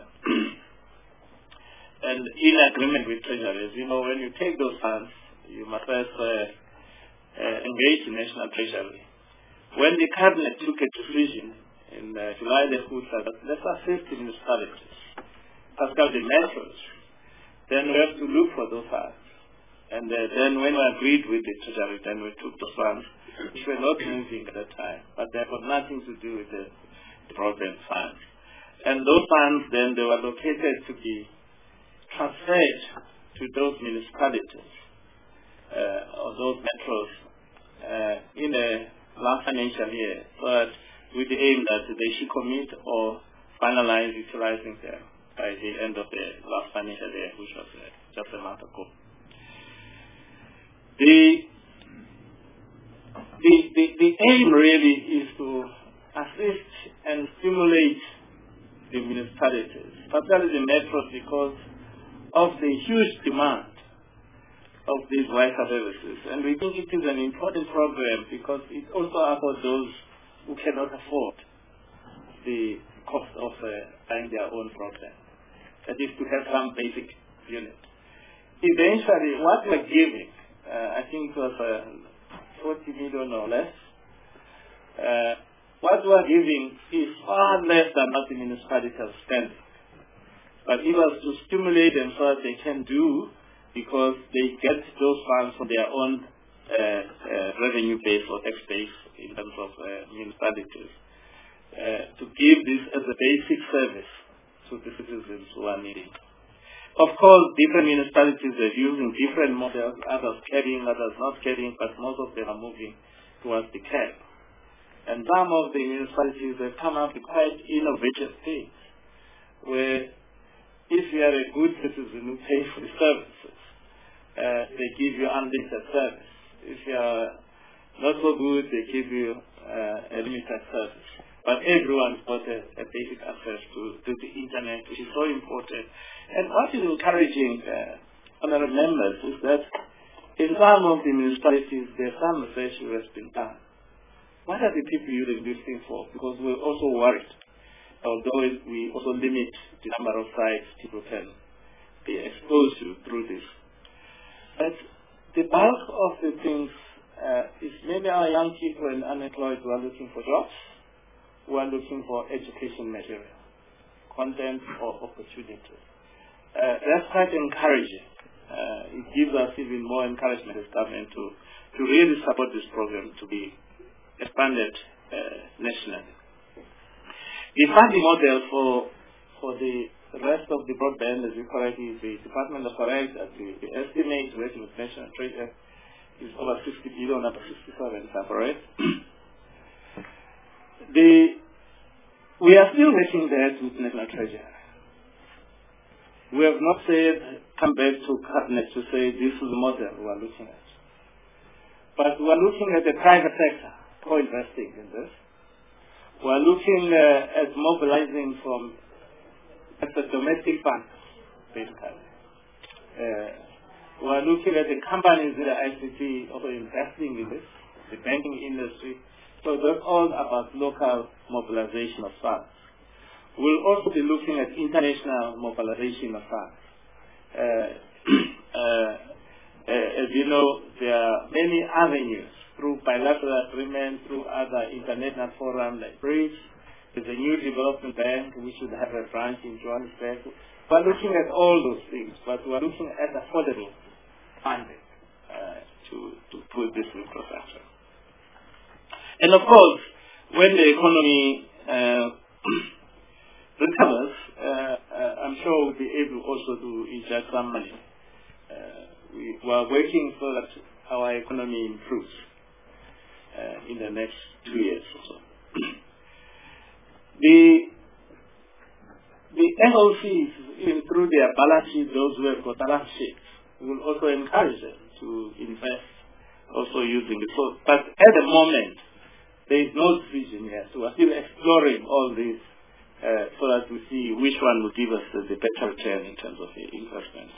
and in agreement with Treasury, as you know, when you take those funds, you must first uh, uh, engage the National Treasury. When the cabinet took a decision in uh, July, they put that let's assist the municipalities, particularly the metros, then we have to look for those funds. And uh, then when we agreed with the Treasury, then we took the funds, which were not moving at that time, but they had nothing to do with the, the broadband funds. And those funds, then, they were located to be transferred to those municipalities, uh, or those metros, uh, in the last financial year, but with the aim that they should commit or finalize utilizing them by the end of the last financial year, which was uh, just a month ago. The, the, the, the aim really is to assist and stimulate the municipalities, particularly the metros, because of the huge demand of these Wi-Fi services. And we think it is an important program because it also afford's those who cannot afford the cost of uh, buying their own broadband. That is to have some basic unit. Eventually, what we're giving, uh, I think it was uh, forty million or less, uh, what we're giving is far less than what the municipalities are spending. But it was to stimulate them so that they can do, because they get those funds from their own uh, uh, revenue base or tax base in terms of uh, municipalities, uh, to give this as a basic service to the citizens who are needing. Of course, different municipalities are using different models, others carrying, others not carrying, but most of them are moving towards the cap. And some of the municipalities have come up with quite innovative things, where if you are a good citizen who pays for the services, uh, they give you unlimited service. If you are not so good, they give you uh, a limited service. But everyone's got a, a basic access to, to the internet, which is so important. And what is encouraging, uh, honorable members, is that in some of the municipalities, there's some research that has been done. What are the people using this thing for? Because we're also worried, although we also limit the number of sites people can be exposed to through this. But the bulk of the things uh, is maybe our young people and unemployed who are looking for jobs, who are looking for education material, content or opportunities. Uh, that's quite encouraging. Uh, it gives us even more encouragement as government to, to really support this program to be expanded uh, nationally. The funding model for for the rest of the broadband, as you correctly, the department is correct that the, the estimate working with National Treasury is over sixty billion, number sixty-seven, is that correct? the we are still making that with National Treasury. We have not said come back to cabinet to say this is the model we are looking at, but we are looking at the private sector co-investing in this. We are looking uh, at mobilizing from at the domestic funds, basically. Uh, we are looking at the companies in the I C T also investing in this, the banking industry. So that's all about local mobilization of funds. We'll also be looking at international mobilization of funds. Uh, uh, uh, as you know, there are many avenues through bilateral agreements, through other international forums like BRICS. There's a new development bank. We should have a branch in Johannesburg. We're looking at all those things, but we're looking at affordable funding uh, to, to put this infrastructure. And of course, when the economy uh, recovers, uh, uh, I'm sure we'll be able also to inject some money. Uh, we, we are working so that our economy improves uh, in the next two years or so. the the N O Cs, even through their balance sheet, those who have got balance sheets, will also encourage them to invest, also using it. So, but at the moment, there is no decision yet. So we're still exploring all these uh, so that we see which one will give us the, the better return in terms of the investment.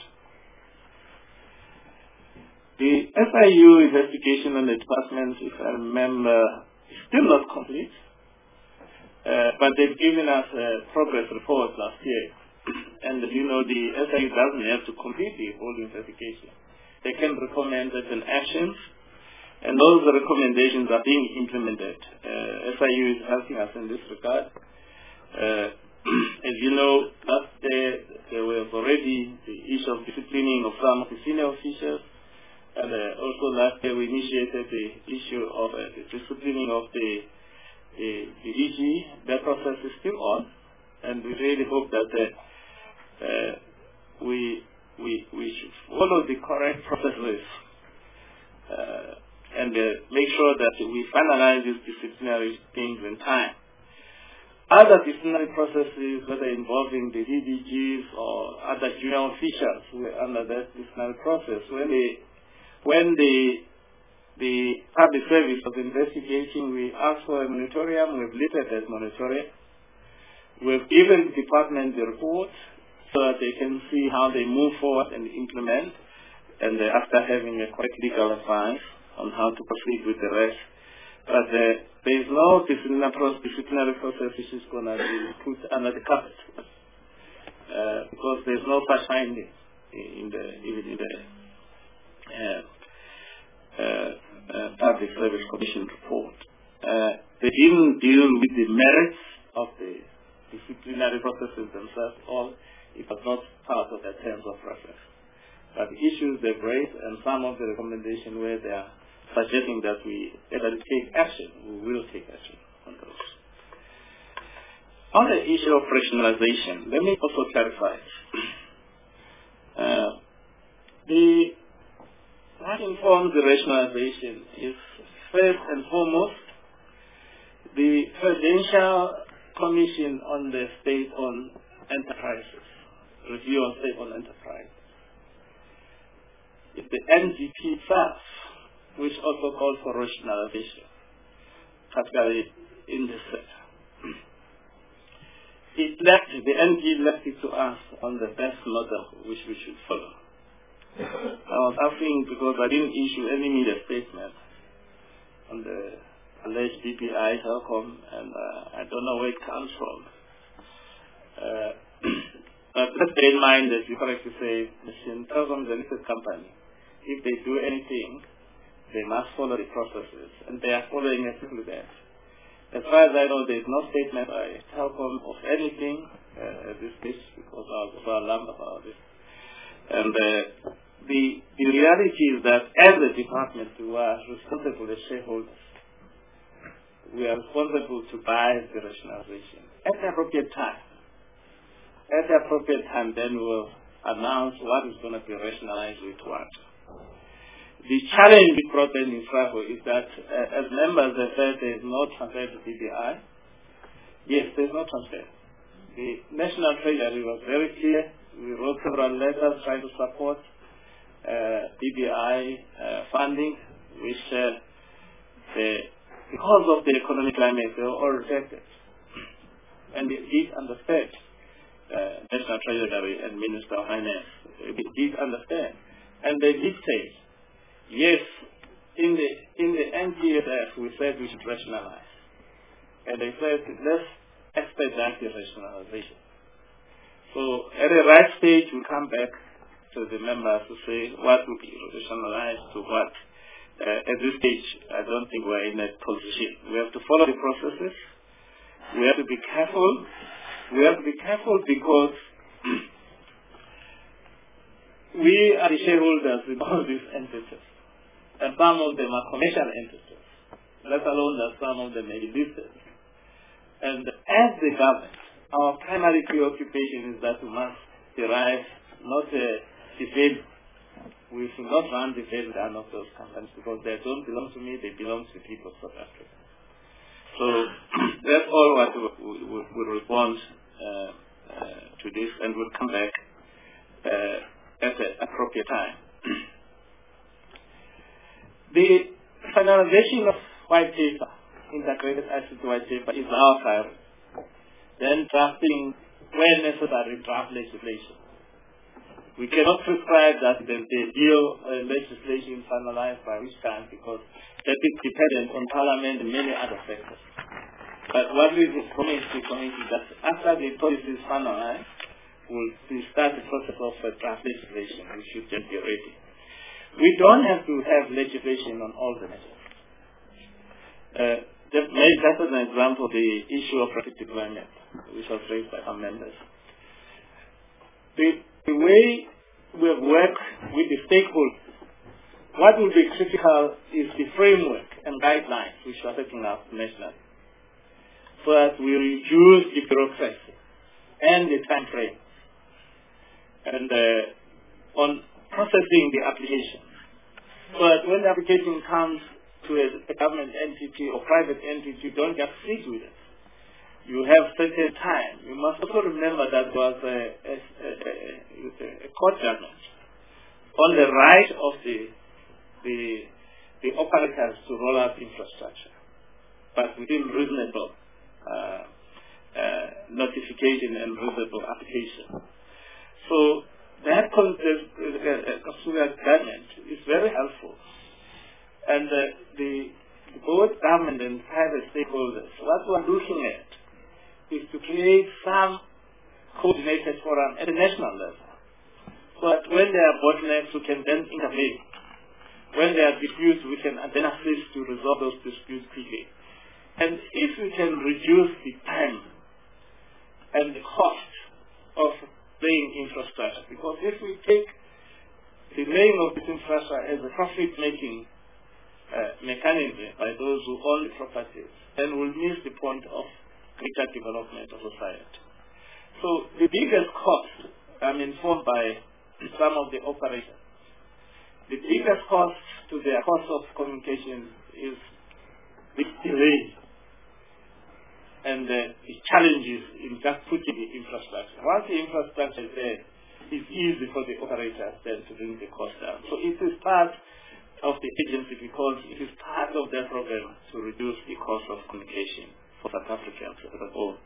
The S I U investigation on the departments, if I remember, is still not complete. Uh, but they've given us a progress report last year. And you know, the S I U doesn't have to complete the whole investigation. They can recommend certain actions, and those recommendations are being implemented. Uh, S I U is helping us in this regard. Uh, as you know, last year there was already the issue of disciplining of some of the senior officials, and uh, also last year we initiated the issue of uh, the disciplining of the, the, the D G. That process is still on, and we really hope that uh, uh, we, we, we should follow the correct processes uh, and uh, make sure that we finalize these disciplinary things in time. Other disciplinary processes, whether involving the D D Gs or other junior officials who are under that disciplinary process, when they, when the the public service was investigating, we asked for a moratorium. We've lifted that moratorium. We've given the department the report so that they can see how they move forward and implement, and uh, after having a quite legal advice on how to proceed with the rest. But uh, there is no disciplinary process which is going to be put under the carpet uh, because there is no such finding in the even in the uh, uh, uh, Public Service Commission report. Uh, they didn't deal with the merits of the disciplinary processes themselves, or it was not part of the terms of reference. But the issues they've raised and some of the recommendations where they are suggesting that we either take action, we will take action on those. On the issue of rationalization, let me also clarify. Uh, the what informs the rationalization is first and foremost the Presidential Commission on the State-Owned Enterprises, Review on State-Owned Enterprises. It's the N G P itself, which also calls for rationalization, particularly in this sector. It left, the N G left it to us on the best model which we should follow. I was asking because I didn't issue any media statement on the alleged B P I, Telkom, and uh, I don't know where it comes from. Uh, but let's bear in mind that you correctly say, Telkom is a listed company. If they do anything, they must follow the processes, and they are following exactly that. As far as I know, there is no statement by Telkom of anything uh, at this stage because I was alarmed about it. And uh, the, the reality is that as a department, we are responsible as shareholders. We are responsible to buy the rationalization at the appropriate time. At the appropriate time, then we'll announce what is going to be rationalized with what. The challenge we brought in in Srafo is that uh, as members have said there is no transfer to B P I. Yes, there is no transfer. The National Treasury was very clear. We wrote several letters trying to support uh, B P I uh, funding, which uh, the, because of the economic climate, they were all rejected. And they did understand, uh, National Treasury and Minister of Finance, they did understand. And they did say, yes, in the in the N G S F we said we should rationalize. And they said, let's expedite the rationalization. So at the right stage, we come back to the members to say what will be rationalized to what. uh, at this stage, I don't think we're in a position. We have to follow the processes. We have to be careful. We have to be careful because we are the shareholders in all these entities. And some of them are commercial entities, let alone that some of them may be listed. And as the government, our primary preoccupation is that we must derive not uh, the value. We should not run the value down of those companies because they don't belong to me, they belong to the people of South Africa. So that's all what we will we'll respond uh, uh, to this, and we'll come back uh, at the appropriate time. The finalization of white paper, integrated I C T white paper, is our priority. Then drafting, where necessary, draft legislation. We cannot prescribe that the, the deal uh, legislation finalized by which time because that is dependent on Parliament and many other factors. But what we promise to commit is that after the policy is finalized, we'll start the process of uh, draft legislation. We should just be ready. We don't have to have legislation on all the measures. Uh, just make that as an example the issue of rapid deployment, which was raised by some members. The, the way we work with the stakeholders, what will be critical is the framework and guidelines which we are taking up nationally, so that we reduce the bureaucracy and the time frame. And uh, on processing the application, so that when the application comes to a, a government entity or private entity, you don't just sit with it. You have certain time. You must also remember that there was a, a, a, a court judgment on the right of the, the, the operators to roll out infrastructure, but within reasonable uh, uh, notification and reasonable application. So that concept, uh, uh, judgment is very helpful. And uh, the both government and private stakeholders, what we're looking at is to create some coordinated forum at a national level. So that when there are bottlenecks, we can then intervene. When there are disputes, we can then assist to resolve those disputes quickly. And if we can reduce the time and the cost of laying infrastructure, because if we take the laying of this infrastructure as a profit-making uh, mechanism by those who own the properties, then we'll miss the point of greater development of society. So the biggest cost, I'm informed by some of the operators, the biggest cost to their cost of communication is the delay and uh, the challenges in just putting the infrastructure. Once the infrastructure is there, it's easy for the operators then to bring the cost down. So it is part of the agency because it is part of their program to reduce the cost of communication for South Africans as a whole.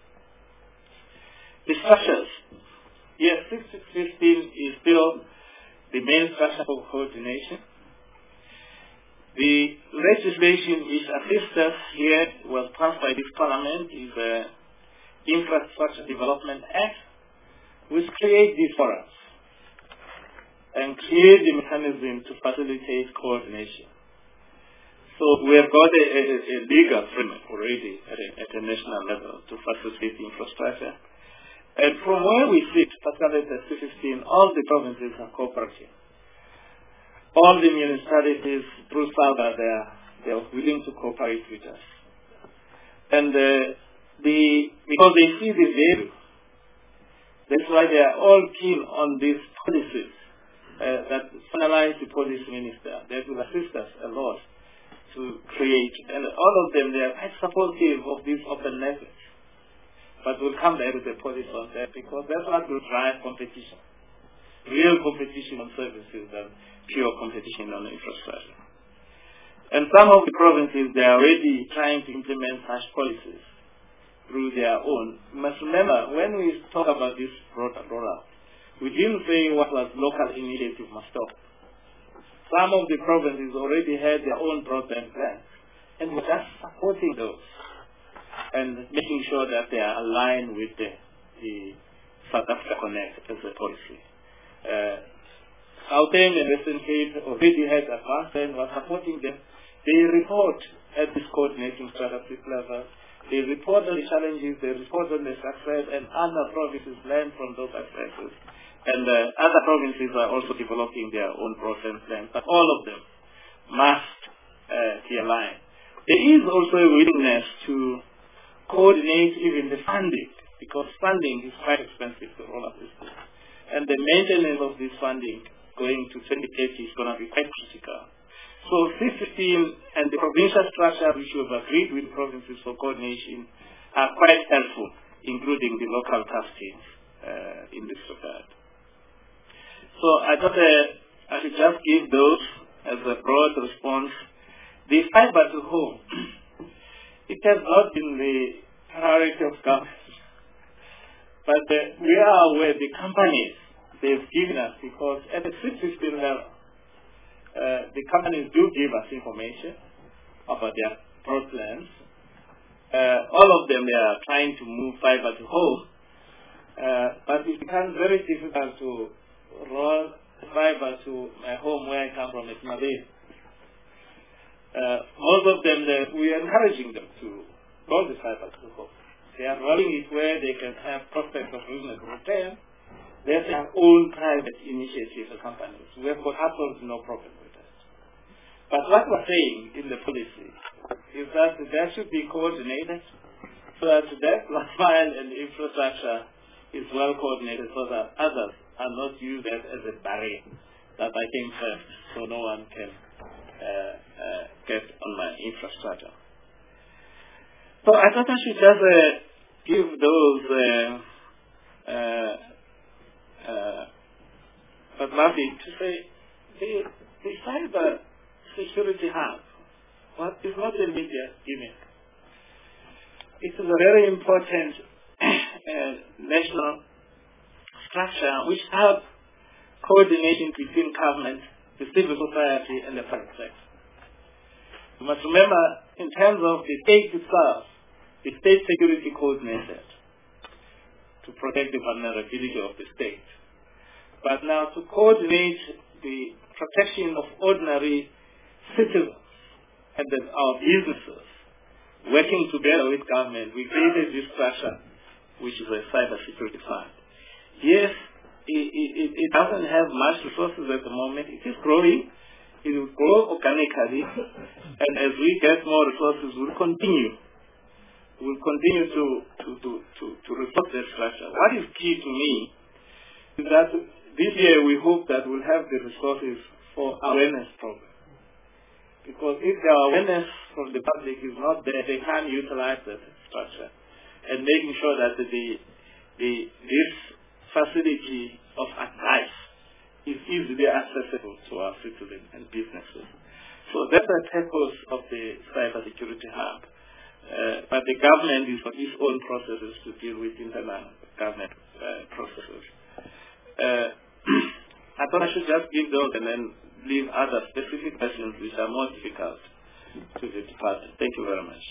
The structures. Yes, six six fifteen is still the main structure for coordination. The legislation which assists us here was passed by this Parliament is the Infrastructure Development Act, which creates these forums and create the mechanism to facilitate coordination. So we have got a, a, a legal framework already at a, at a national level to facilitate the infrastructure. And from where we sit, particularly at C fifteen, all the provinces are cooperating. All the municipalities through SALGA, they are, they are willing to cooperate with us. And uh, the because they see the value, that's why they are all keen on these policies uh, that finalize the policy minister. That will assist us a lot to create, and all of them, they are quite supportive of these open networks. But we'll come back to the policy on that because that's what will drive competition. Real competition on services and pure competition on infrastructure. And some of the provinces, they are already trying to implement such policies through their own. You must remember, when we talk about this rollout, we didn't say what was local initiative must stop. Some of the provinces already had their own broadband plans, and we're just supporting those and making sure that they are aligned with the, the South Africa Connect as a policy. Uh, Gauteng and Western Cape already had advanced and were supporting them. They report at this coordinating strategic level. They report on the challenges, they report on the success, and other provinces learn from those successes. And uh, other provinces are also developing their own broadband plans, but all of them must uh, be aligned. There is also a willingness to coordinate even the funding, because funding is quite expensive to roll up this thing. And the maintenance of this funding going to twenty thirty is going to be quite critical. So C fifteen and the provincial structure which we have agreed with provinces for coordination are quite helpful, including the local task teams uh, in this regard. So I thought uh, I should just give those as a broad response. The fiber to home, it has not been the priority of government. But uh, we are aware the companies they've given us, because at the C fifteen level, uh, the companies do give us information about their broad plans. Uh, all of them, they are trying to move fiber to home, uh, but it becomes very difficult to roll fiber to my home where I come from, at Mabel. Uh, most of them, they, we are encouraging them to roll the fiber to home. They are rolling it where they can have prospects of reasonable return. They have their own private initiatives or companies. We have got absolutely no problem with that. But what we're saying in the policy is that that should be coordinated so that that last mile and infrastructure is well coordinated so that others are not used as, as a barrier that I came first so no one can uh, uh, get on my infrastructure. So I thought I should just uh, give those uh, uh, uh, but nothing to say the, the cyber security hub what is not a media gimmick. It is a very important uh, national structure which has coordination between government, the civil society, and the private sector. You must remember, in terms of the state itself, the state security coordinated to protect the vulnerability of the state. But now to coordinate the protection of ordinary citizens and then our businesses working together with government, we created this structure, which is a cyber security fund. Yes, it, it, it doesn't have much resources at the moment. It is growing. It will grow organically. And as we get more resources, we'll continue. We'll continue to, to, to, to, to resource that structure. What is key to me is that this year we hope that we'll have the resources for awareness programs. Because if the awareness from the public is not there, they can't utilize that structure. And making sure that the, the, this facility of advice is easily accessible to our citizens and businesses. So that's the purpose of the cybersecurity hub. Uh, but the government has got its own processes to deal with internal government uh, processes. Uh, I thought I should just give those and then leave other specific questions which are more difficult to the department. Thank you very much.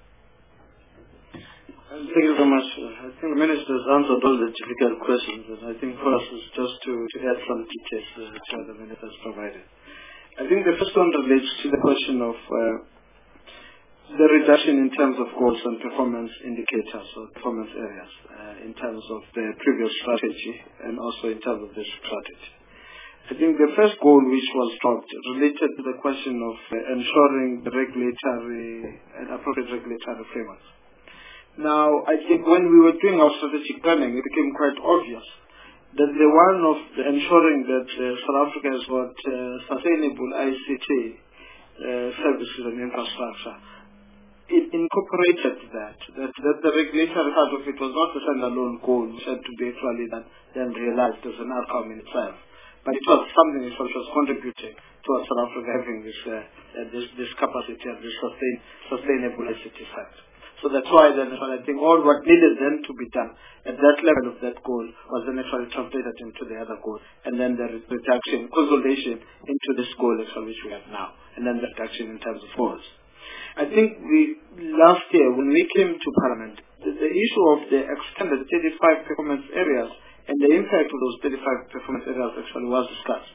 Thank you very much. I think the Minister has answered all the difficult questions, and I think for us is just to, to add some details uh, which the Minister has provided. I think the first one relates to the question of uh, the reduction in terms of goals and performance indicators or performance areas uh, in terms of the previous strategy and also in terms of this strategy. I think the first goal which was dropped related to the question of uh, ensuring the regulatory and appropriate regulatory frameworks. Now, I think when we were doing our strategic planning, it became quite obvious that the one of the ensuring that uh, South Africa has got uh, sustainable I C T uh, services and infrastructure, it incorporated that, that, that the regulatory part of it was not a standalone goal which had to be actually then, then realized as an outcome in itself. But it was something which was contributing towards South Africa having this, uh, uh, this, this capacity and this sustain, sustainable I C T sector. So that's why then I think all what needed then to be done at that level of that goal was then actually translated into the other goal. And then the reduction, consolidation into this goal actually which we have now. And then the reduction in terms of goals. I think we, last year when we came to Parliament, the, the issue of the extended thirty-five performance areas and the impact of those thirty-five performance areas actually was discussed.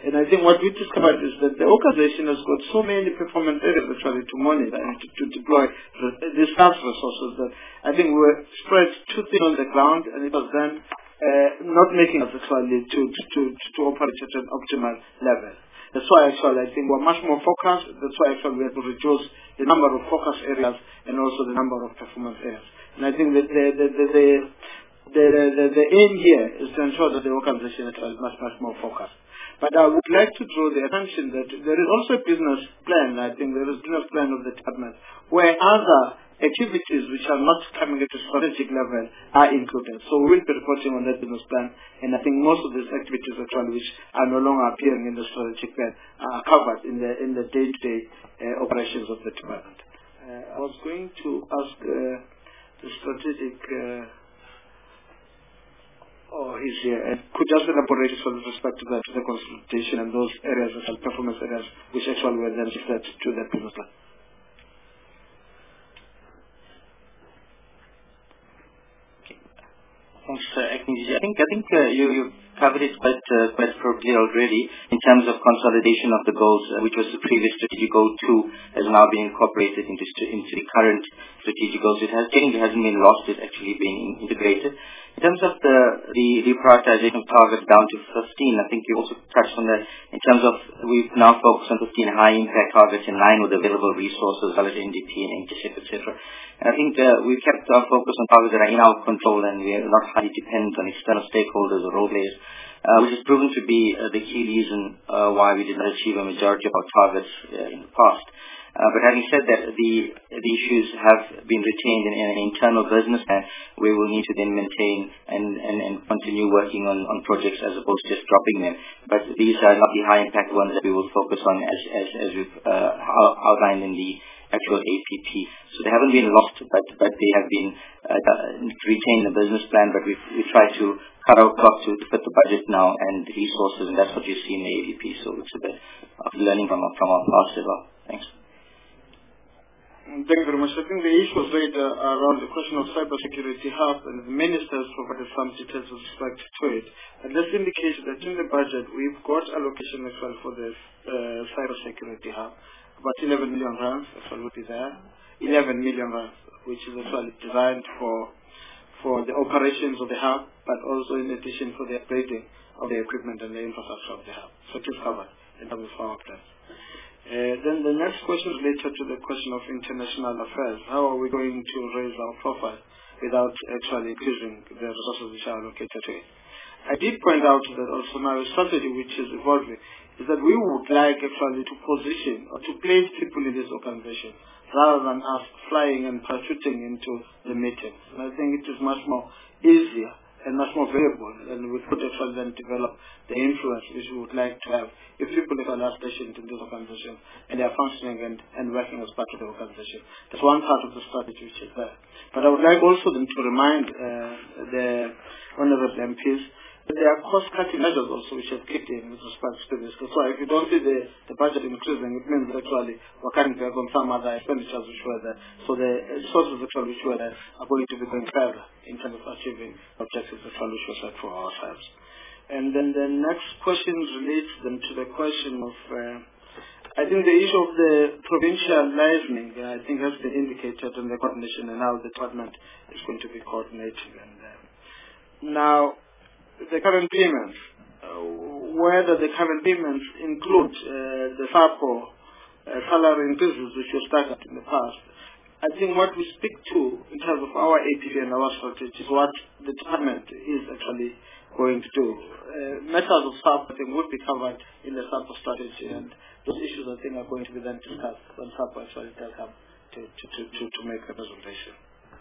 And I think what we discovered is that the organization has got so many performance areas actually to monitor and to, to deploy the staff resources that I think we were spread too thin on the ground, and it was then uh, not making us actually to, to, to, to operate at an optimal level. That's why actually I think we're much more focused. That's why actually we have to reduce the number of focus areas and also the number of performance areas. And I think that the the the, the The, the, the aim here is to ensure that the organization is much, much more focused. But I would like to draw the attention that there is also a business plan. I think there is a business plan of the department where other activities which are not coming at a strategic level are included. So we will be reporting on that business plan, and I think most of these activities actually which are no longer appearing in the strategic plan are covered in the in the day-to-day uh, operations of the department. Uh, I was going to ask uh, the strategic uh, Oh, he's here. And could just elaborate with respect to that, to the consultation and those areas, the performance areas, which actually were then set to the business plan. Okay. Thanks, uh, Acting D G. I think I think uh, you you covered it quite uh, quite appropriately already in terms of consolidation of the goals, uh, which was the previous strategic goal two has now been incorporated into into the current strategic goals. It has it hasn't been lost; it's actually been integrated. In terms of the, the reprioritization of targets down to fifteen, I think you also touched on that in terms of we've now focused on fifteen high-impact targets in line with available resources, relative N D P and N T S H, et cetera. And I think uh, we've kept our focus on targets that are in our control and we are not highly dependent on external stakeholders or role players, uh, which has proven to be uh, the key reason uh, why we did not achieve a majority of our targets uh, in the past. Uh, but having said that, the the issues have been retained in, in an internal business, and we will need to then maintain and, and, and continue working on, on projects as opposed to just dropping them. But these are not the high impact ones that we will focus on as as, as we've uh, outlined in the actual A P P. So they haven't been lost, but but they have been uh, retained in the business plan. But we we try to cut our clock to, to fit the budget now and the resources, and that's what you see in the A P P. So it's a bit of learning from our, from our past as well. Thanks. Thank you very much. I think the issue was raised uh, around the question of cybersecurity hub, and the ministers provided some details with respect to it. And this indicates that in the budget we've got allocation as well for the uh, cybersecurity hub. About eleven million rands actually will be there. eleven million rands, which is actually designed for for the operations of the hub, but also in addition for the upgrading of the equipment and the infrastructure of the hub. So it is covered in terms of our plans. Uh, then the next question is related to the question of international affairs. How are we going to raise our profile without actually increasing the resources which are allocated to it? I did point out that also now a strategy which is evolving is that we would like actually to position or to place people in this organization rather than us flying and parachuting into the meetings. And I think it is much more easier and much more variable, and we could actually then develop the influence which we would like to have if people are stationed in this organization and they are functioning and, and working as part of the organization. That's one part of the strategy which is there. But I would like also then to remind uh, the honorable M Ps that there are cost-cutting measures also which have kicked in with respect to this. So if you don't see the, the budget increasing, it means actually we're cutting back on some other expenditures which were there. So the resources actually which were there are going to be going further in terms of achieving objectives actually which were set for ourselves. And then the next question relates then to the question of, uh, I think the issue of the provincial liaising, uh, I think has been indicated in the coordination and how the department is going to be coordinating. And uh, now, the current payments, uh, whether the current payments include uh, the SAPO uh, salary increases which were staggered in the past. I think what we speak to in terms of our A P P and our strategy is what the department is actually going to do. Uh, matters of SAPO, I think, would be covered in the SAPO strategy, and those issues, I think, are going to be then discussed when SAPO actually does come to, to, to, to, to make the presentation.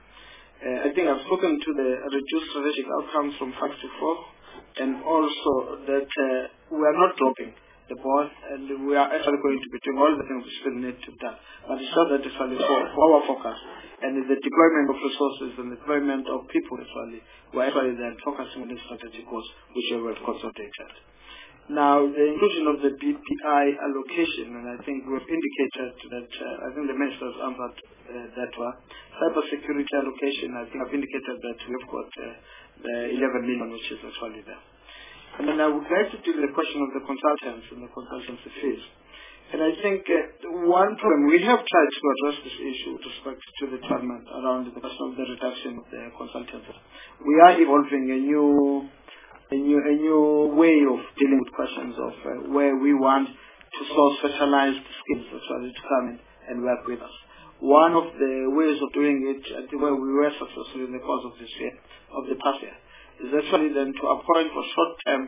Uh, I think I've spoken to the reduced strategic outcomes from five to four, and also that uh, we are not dropping the ball, and we are actually going to be doing all the things we still need to do. But it's not that actually for, for our focus, and the deployment of resources and the deployment of people actually, we're actually then focusing on the strategic goals which we have consolidated. Now, the inclusion of the B P I allocation, and I think we've indicated that, uh, I think the ministers answered uh, that one. Cybersecurity allocation, I think I've indicated that we've got uh, the eleven million which is actually there. And then I would like to deal with the question of the consultants and the consultancy fees. And I think uh, one problem, we have tried to address this issue with respect to the department around the question of the reduction of the consultants. We are evolving a new, a new, a new way of dealing with questions of uh, where we want to source specialized skills actually to come in and work with us. One of the ways of doing it, I think where we were successful in the course of this year, of the past year, is actually then to appoint for short-term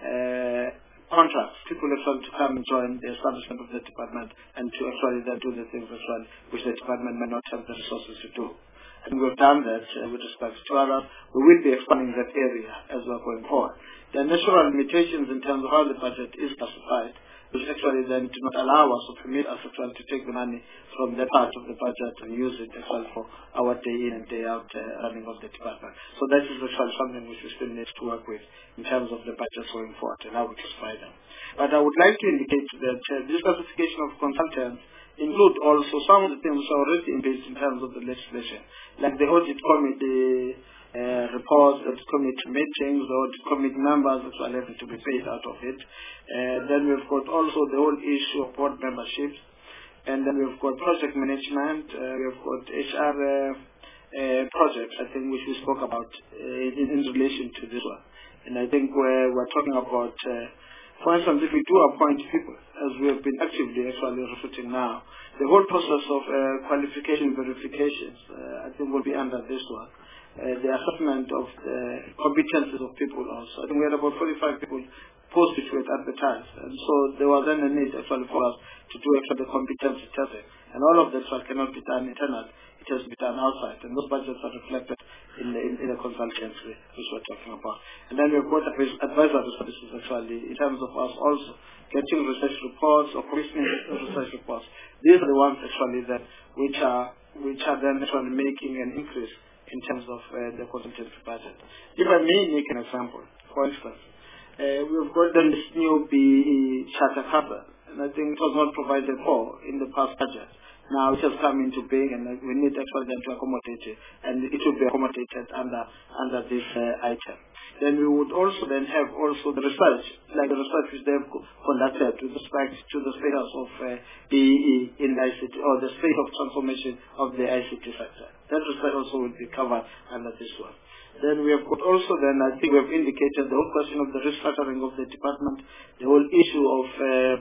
uh, contracts, people actually to come and join the establishment of the department and to actually then do the things as well which the department may not have the resources to do. And we've done that uh, with respect to others. We will be expanding that area as we're going forward. There are natural limitations in terms of how the budget is classified, which actually then do not allow us or permit us actually to take the money from that part of the budget and use it actually for our day in and day out uh, running of the department. So that is actually something which we still need to work with in terms of the budget going forward and how we classify them. But I would like to indicate that uh, this classification of consultants include also some of the things which are already embedded in terms of the legislation, like the audit committee uh, reports, the audit committee meetings, the audit committee members which are having to be paid out of it. Uh, then we've got also the whole issue of board memberships, and then we've got project management, uh, we've got H R uh, uh, projects, I think, which we spoke about uh, in, in relation to this one. And I think we're, we're talking about, uh, for instance, if we do appoint people, as we have been actively actually recruiting now, the whole process of uh, qualification verifications, uh, I think, will be under this one. Uh, the assessment of the competences of people also. I think we had about forty-five people post which were advertised, and so there was then a need actually for us to do actually the competency testing. And all of this cannot be done internally, it has to be done outside, and those budgets are reflected in the, in, in the consultancy which we're talking about. And then we've got advisory services actually in terms of us also getting research reports or commissioning research reports. These are the ones actually that which are which are then actually making an increase in terms of uh, the consultancy budget. If I may make an example, for instance, uh, we've got then this new B E charter cover, and I think it was not provided for in the past budget. Now it has come into being, and we need actually then to accommodate it, and it will be accommodated under under this uh, item. Then we would also then have also the research, like the research which they have conducted with respect to the status of uh, B E E in I C T, or the state of transformation of the I C T sector. That research also will be covered under this one. Then we have got also then, I think we have indicated the whole question of the restructuring of the department, the whole issue of uh,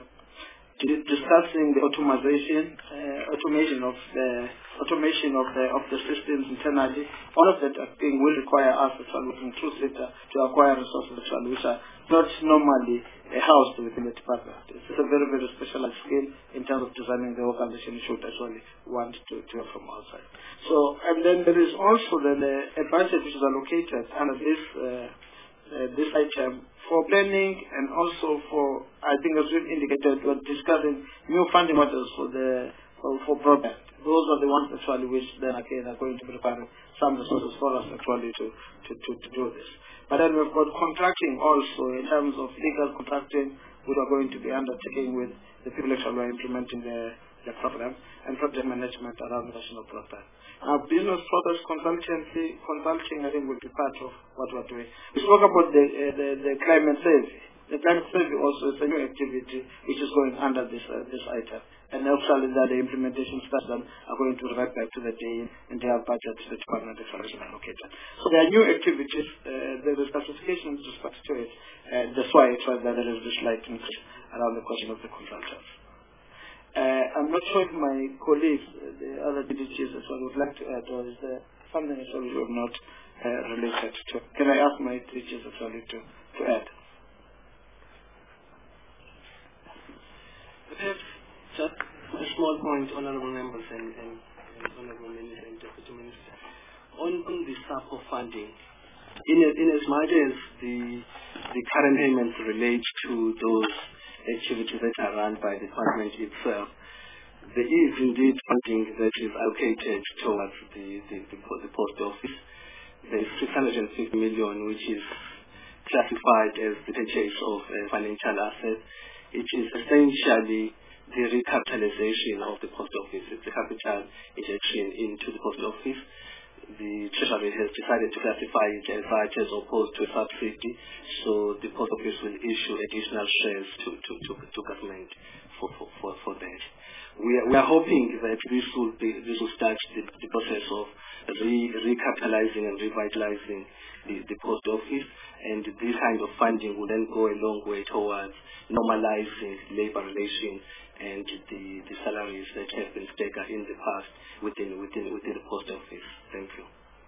discussing the automation, uh, automation of the automation of the of the systems internally. All of that, I think, will require us actually working through sector to acquire resources actually which are not normally uh, housed within the department. It's a very very specialized skill in terms of designing the organization you should actually want to to have from outside. So, and then there is also then a, a budget which is allocated under this uh, uh, this item for planning and also for, I think as we've indicated, we're discussing new funding models for the for, for broadband. Those are the ones actually which then again are going to be requiring some resources for us actually to, to, to, to do this. But then we've got contracting also in terms of legal contracting, which are going to be undertaking with the people actually who are implementing the, the program, and project management around the national broadband. Now, business process consultancy, consulting, I think, will be part of what we're doing. We spoke about the, uh, the, the climate survey. The climate survey also is a new activity which is going under this uh, this item. And actually that the implementation starts then are going to revert back to the day and they have budget to the department declaration allocated. So there are new activities, uh, there is classification with respect to it, and that's why it's why there is this slight increase around the question of the consultants. Uh, I'm not sure if my colleagues, uh, the other D D Gs as well, would like to add, or is there something as well you have not uh, related to? Can I ask my D D Gs as well to, to add? Perhaps just a small point, honorable members and, and, and honorable minister and deputy minister. On, on the SAPO funding, in, a, in as much as the, the current payments relate to those activities that are run by the department itself, there is indeed funding that is allocated towards the, the, the, the post office. There is six hundred fifty million, which is classified as the purchase of uh, financial assets. It is essentially the recapitalization of the post office. It's a capital injection into the post office. the Treasury has decided to classify it as I T as opposed to a subsidy, so the Post Office will issue additional shares to, to, to, to government for, for, for, for that. We are, we are hoping that this will, be, this will start the, the process of re, recapitalizing and revitalizing the, the Post Office, and this kind of funding will then go a long way towards normalizing labor relations and the, the salaries that have been staggered in the past within within within the Post Office. Thank you.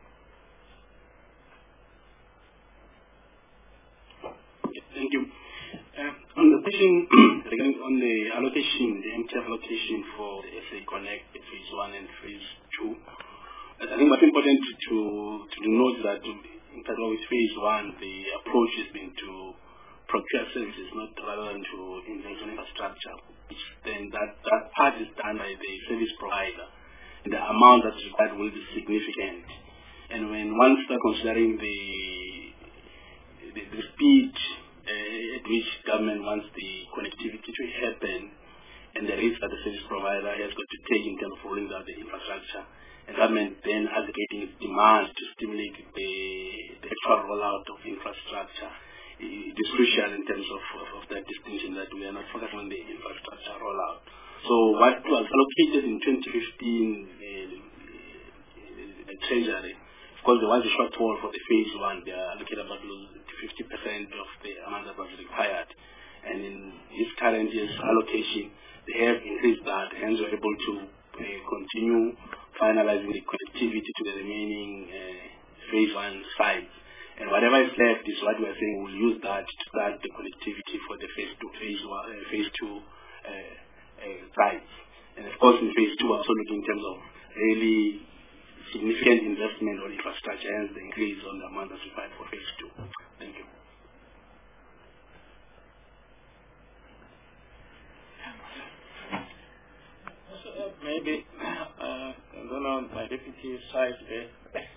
Thank you. Uh, on the question regarding on the allocation, the M T F allocation for the S A Connect phase one and phase two, I think what's important to to note that in fact with phase one, the approach has been to procure services, not rather than to invest in infrastructure. Which then that, that part is done by the service provider. And the amount that's required will be significant. And when one starts considering the the, the speed uh, at which government wants the connectivity to happen, and the risk that the service provider has got to take in terms of rolling out the infrastructure, and government then allocating its demand to stimulate the, the actual rollout of infrastructure, it is crucial in terms of, of, of that distinction that we are not focusing on the infrastructure rollout. So what was allocated in twenty fifteen uh, the Treasury, of course there was a shortfall for the phase one. They are allocated about fifty percent of the amount that was required. And in this current year's allocation, they have increased that, hence we're able to uh, continue finalizing the connectivity to the remaining uh, phase one sites. And whatever is left is what we are saying, we'll use that to start the connectivity for the phase two, phase one, uh, phase two uh, uh, sites. And of course, in phase two, we're also looking in terms of really significant investment on infrastructure, hence the increase on the amount that's required for phase two. Thank you. So, uh, maybe, uh, I don't know, my deputy side there.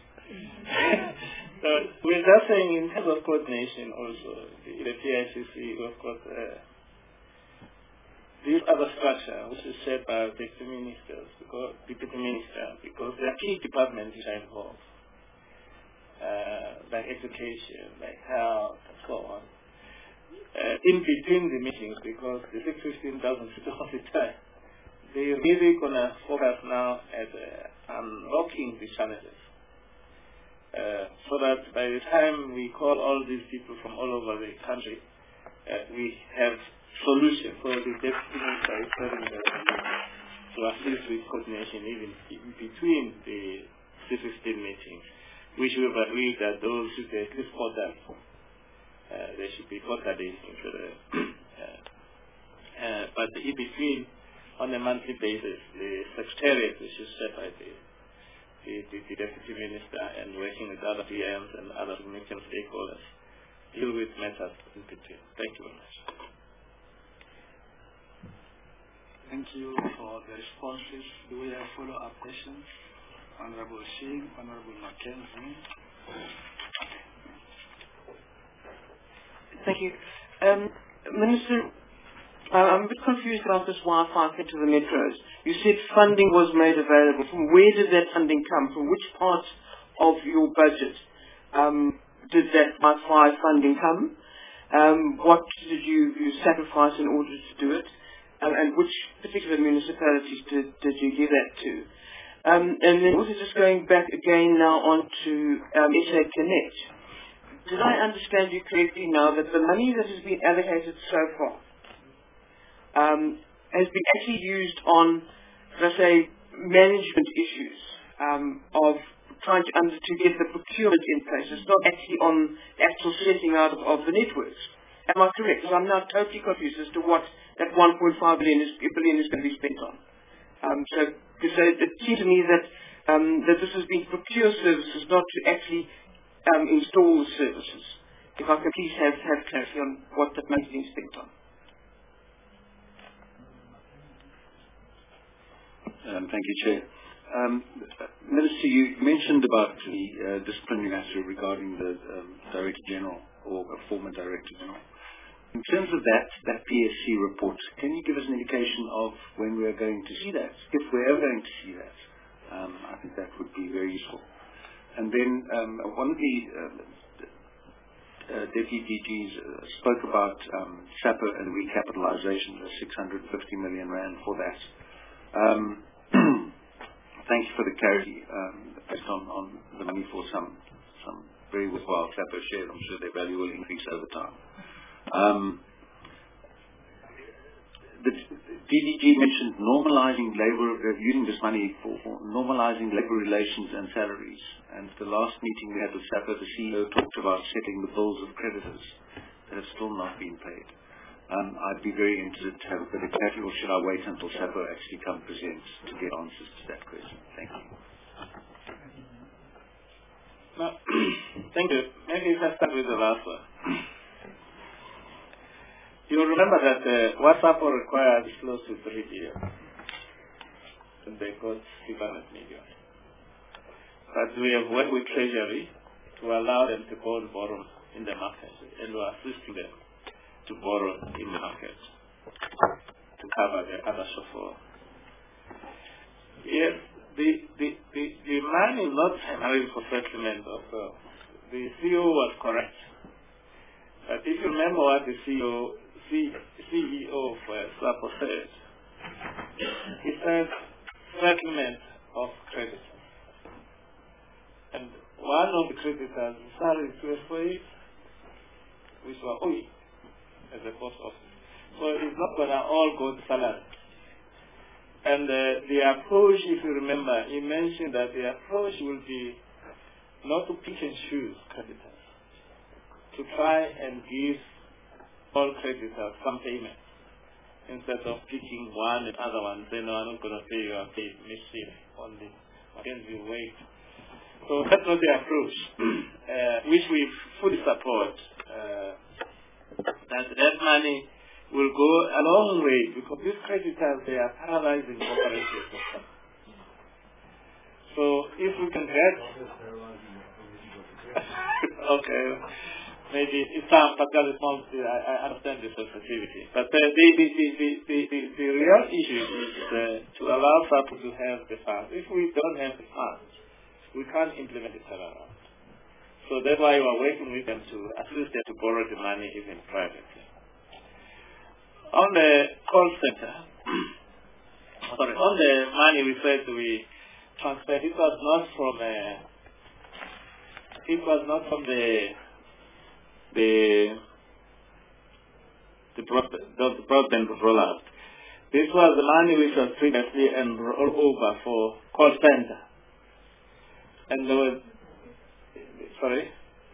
So we're just saying in terms of coordination also, the, the P I C C, we've got uh, this other structure which is set by deputy ministers, because deputy minister, because there are key departments which are involved, uh, like education, like health, and so on. Uh, in between the meetings, because the six fifteen thousand sit all the time, they're really gonna focus now at uh, unlocking the challenges. Uh, so that by the time we call all these people from all over the country, uh, we have solutions for the deputy minister to assist with coordination even in between the C fifteen meetings, which we have agreed that those should be at least quarterly. Uh, they should be quarterly into the, uh, uh, but in between, on a monthly basis, the secretariat, which is set by the The, the, the Deputy Minister and working with other P Ms and other significant stakeholders deal with matters in between. Thank you very much. Thank you for the responses. Do we have follow-up questions? Honorable Singh, Honorable Mackenzie. Thank you. Um, Minister, Uh, I'm a bit confused about this Wi-Fi fit to the metros. You said funding was made available. From where did that funding come? From which part of your budget um, did that Wi-Fi funding come? Um, what did you, you sacrifice in order to do it? Um, and which particular municipalities did, did you give that to? Um, and then also just going back again now onto um, S A Connect. Did I understand you correctly now that the money that has been allocated so far Um, has been actually used on, let's say, management issues um, of trying to, under, to get the procurement in place. It's not actually on the actual setting out of, of the networks. Am I correct? Because I'm now totally confused as to what that one point five billion is, billion is going to be spent on. Um, so, so it seems to me that um, that this has been procure services, not to actually um, install the services. If I can please have, have clarity on what that money is being spent on. Um, thank you, Chair. Um, Minister, you mentioned about the uh, disciplinary matter regarding the um, Director General or a former Director General. In terms of that, that P S C report, can you give us an indication of when we are going to see that, if we're ever going to see that? Um, I think that would be very useful. and then um, one of the uh, uh, deputy D Gs uh, spoke about um, SAPA and recapitalization, the six hundred fifty million rand for that. Um, thank you for the clarity um, based on, on the money for some some very worthwhile SAPA shares. I'm sure their value will increase over time. Um, the D D G mentioned normalizing labor, uh, using this money for, for normalizing labor relations and salaries. And the last meeting we had with SAPA, the C E O talked about settling the bills of creditors that have still not been paid. Um, I'd be very interested to have a bit of clarity, or should I wait until SAPA actually come present to get answers to that question? Thank you. No, thank you. Maybe if I start with the last one. You remember that uh, what SAPA requires is close to three billion. And they got six hundred million. But we have worked with Treasury to allow them to go and borrow in the market, and we are assisting them to borrow in the market to cover the other shortfall. Yes, the, the, the, the money is not primarily for settlement of uh, the C E O was correct. But if you remember what the C E O C E O of uh, SAPA said, he said settlement of creditors. And one of the creditors decided to employees, which were O E as a post office. So it's not going to all go to salary. And uh, the approach, if you remember, he mentioned that the approach will be not to pick and choose creditors, to try and give all creditors some payment instead of picking one and other one. Say, no, I'm not going to pay you, I'll pay mischief on the Mackenzie wait. So that's not the approach, uh, which we fully support. Uh, that that money will go a long way, because these creditors, they are paralyzing cooperative system. So if we can get okay, maybe it's some particular response. I, I understand the sensitivity, but the the the the, the, the, the real issue is uh, to allow SAPA to have the funds. If we don't have the funds, we can't implement the turnaround. So that's why we're working with them to assist them to borrow the money even privately. On the call center, sorry, on the money we said we transferred, it was not from uh, it was not from the the the broadband, the broadband rollout. This was the money which was previously and rolled over for call center. And there was, sorry?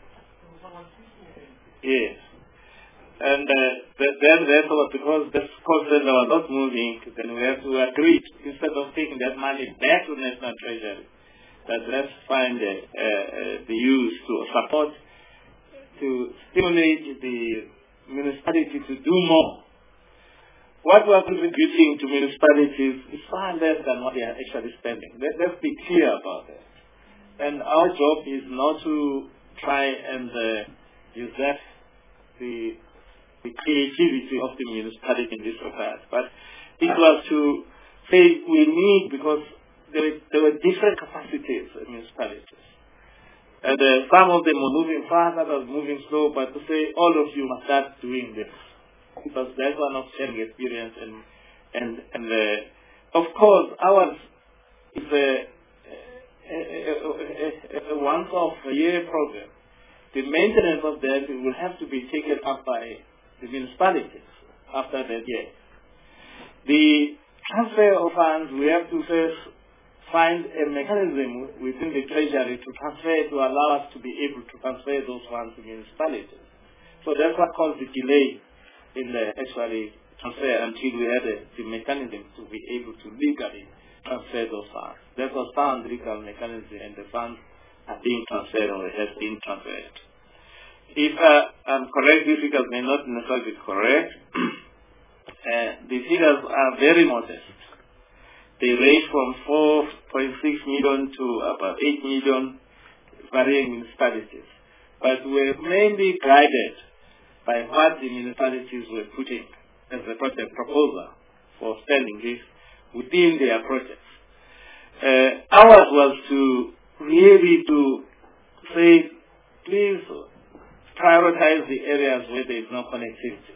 Yes. And uh, then therefore, because this call center was not moving, then we have to agree, instead of taking that money back to the National Treasury, that let's find uh, uh, the use to support, to stimulate the municipality to do more. What we are contributing to municipalities is far less than what they are actually spending. Let, let's be clear about that. And our job is not to try and uh, usurp the, the creativity of the municipality in this regard, but it was to say we need, because there, there were different capacities in municipalities. And uh, some of them were moving fast, others moving slow, but to say all of you must start doing this, because that's one of sharing experience. And and and uh, of course ours is a, a, a, a, a once-off a year program. The maintenance of that will have to be taken up by the municipalities after that year. The transfer of funds, we have to first find a mechanism within the Treasury to transfer, to allow us to be able to transfer those funds to municipalities. So that's what caused the delay in the actually transfer until we had a, the mechanism to be able to legally transfer those funds. That was found legal mechanism, and the funds are being transferred or have been transferred. If uh, I'm correct, these figures may not necessarily be correct. uh, the figures are very modest. They range from four point six million to about eight million, varying municipalities. But we're mainly guided by what the municipalities were putting as a project proposal for spending this within their projects. Uh, ours was to really to said, please prioritize the areas where there is no connectivity.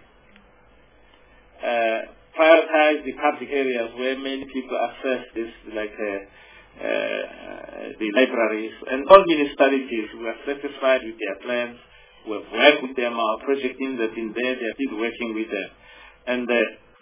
Uh, prioritize the public areas where many people access this, like uh, uh, the libraries. And all municipalities were satisfied with their plans. We've worked with them. Our project teams have been there. They're still working with them. And uh,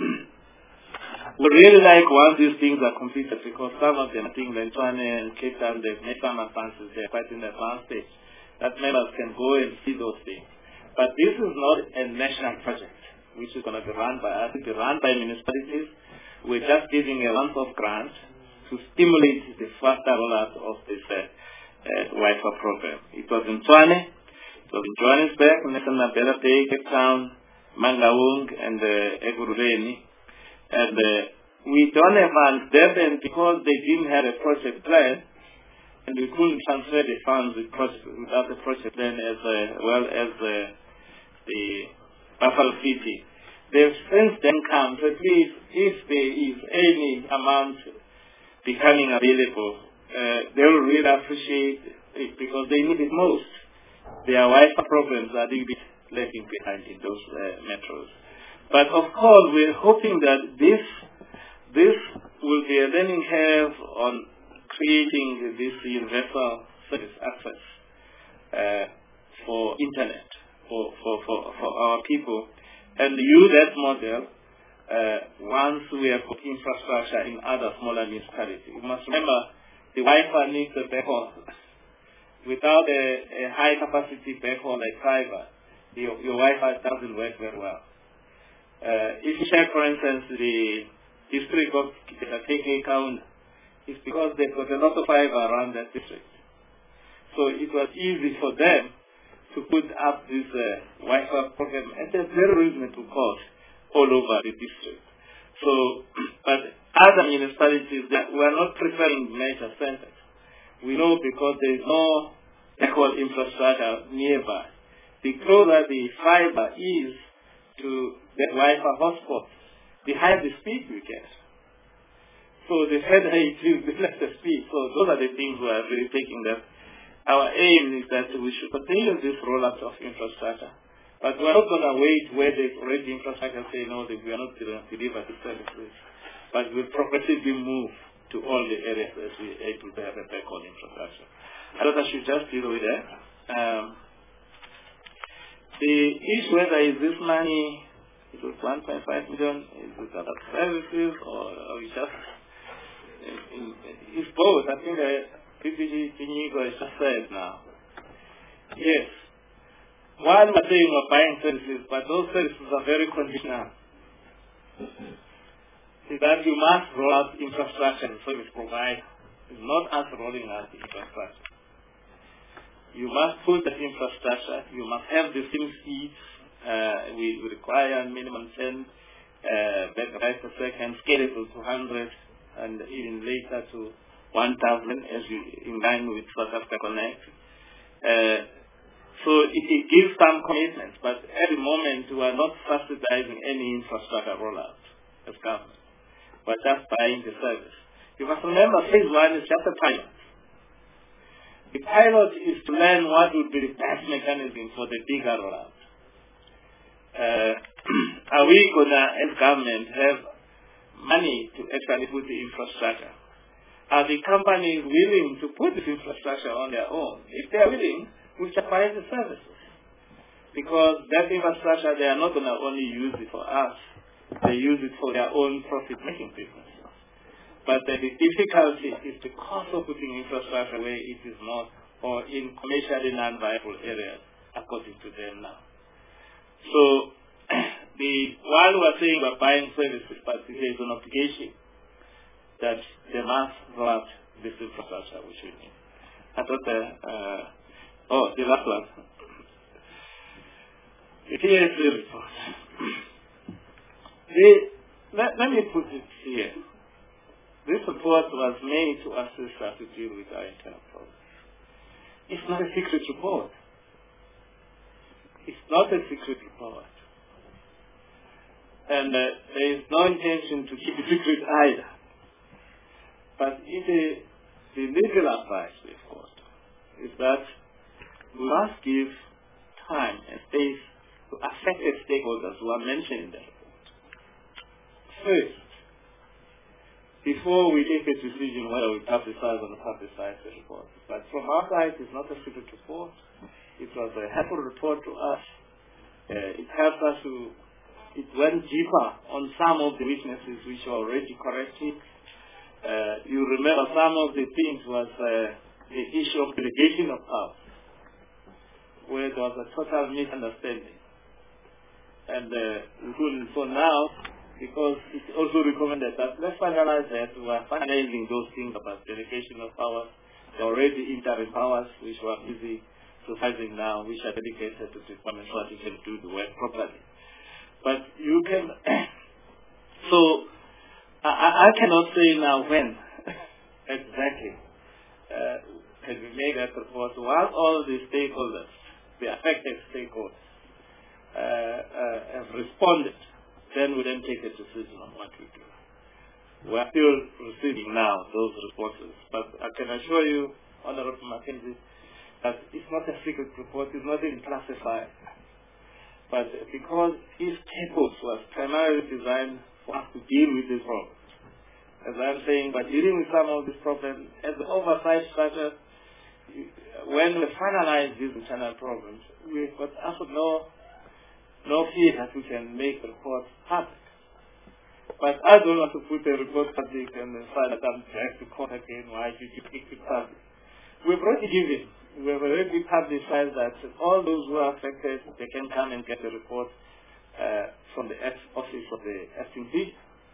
we really like once these things are completed, because some of them, I think, Lentwane and Cape Town, they've made some advances. They're quite in the advanced stage, that members can go and see those things. But this is not a national project, which is going to be run by us. It will be run by municipalities. We're just giving a once-off grant to stimulate the faster rollout of this uh, uh, Wi-Fi program. It was in Tshwane, it was in Johannesburg, Nelson Mandela Bay, Cape Town, Mangaung, and uh, Ekurhuleni. And uh, we don't have funds there, and because they didn't have a project plan, and we couldn't transfer the funds with project, without the project plan as uh, well as uh, the Buffalo City. They've since then come, so please, if there is any amount becoming available, uh, they will really appreciate it, because they need it most. Their Wi-Fi programs are a little bit lagging behind in those uh, metros. But of course, we're hoping that this this will be a learning curve on creating this universal service access uh, for internet for, for, for, for our people, and use that model uh, once we have put infrastructure in other smaller municipalities. You must remember, the Wi-Fi needs a backhaul. Without a, a high capacity backhaul like fiber, your, your Wi-Fi doesn't work very well. Uh, if you check, for instance, the district of K K Kaunda, it's because they've got a lot of fiber around that district. So it was easy for them to put up this uh, Wi-Fi program at a very reasonable cost all over the district. So, but other municipalities, that we are not preferring major centers. We know because there is no backhaul infrastructure nearby. The closer the fiber is to the Wi-Fi hotspot, the higher the speed we get. So the further it is, the less the speed. So those are the things we are really taking that. Our aim is that we should continue this rollout of infrastructure. But we're not going to wait where there's already infrastructure and say, no, that we are not going to deliver the services. But we'll progressively move to all the areas as we're able to have a backhaul infrastructure. I thought I should just deal with that. Um, the issue whether is this money, it was one point five million, is it about services, or are we just, it's both. I think that P P G Tinigo has just said now. Yes, while we're saying we're buying services, but those services are very conditional. Is that you must roll out infrastructure and service provider. It's not us rolling out the infrastructure. You must put the infrastructure, you must have the same speeds. Uh, we, we require minimum ten uh, megabytes per second, scalable to one hundred, and even later to one thousand, as you, in line with South Africa Connect. Uh, so it, it gives some commitments, but at the moment we are not subsidizing any infrastructure rollout as government. We're just buying the service. You must remember, phase one is just a pilot. The pilot is to learn what would be the best mechanism for the bigger rollout. Uh, are we going to, as government, have money to actually put the infrastructure? Are the companies willing to put this infrastructure on their own? If they are willing, we shall buy the services. Because that infrastructure, they are not going to only use it for us. They use it for their own profit-making business. But uh, the difficulty is the cost of putting infrastructure where it is not, or in commercially non-viable areas, according to them now. So, the while we're saying we're buying services, but there is an obligation that they must roll out this infrastructure which we need. I thought, uh, uh, oh, the last one. The T S C report. the, let, let me put it here. This report was made to assist us to deal with our internal problems. It's not a secret report. It's not a secret report. And uh, there is no intention to keep it secret either. But it is the legal advice we've got is that we must give time and space to affected stakeholders who are mentioned in the report. First, before we take a decision whether we publicize or not publicize the report. But from our side, it's not a secret report. It was a helpful report to us. Uh, it helped us to, it went deeper on some of the weaknesses which were already corrected. Uh, you remember some of the things was uh, the issue of delegation of power, where there was a total misunderstanding. And uh, so now, because it also recommended that let's finalize that. We are finalizing those things about delegation of powers. There are already interim powers which we are busy supervising now, which are dedicated to departments so that you can do the work properly. But you can, so I, I cannot say now when exactly uh, can we make that report. Once all the stakeholders, the affected stakeholders, uh, uh, have responded, then we then take a decision on what we do. We are still receiving now those responses, but I can assure you, Honorable Mackenzie, that it's not a secret report, it's not even classified. But because each purpose was primarily designed for us to deal with these problems. As I'm saying, by dealing with some of these problems, as the oversight structure, when we finalize these internal problems, we've got absolutely no no fear that we can make the report public. But I don't want to put a report public and then find that I'm trying to court again, why did you make it public? We've already given, we've already publicized that all those who are affected, they can come and get a report uh, from the office of the acting P.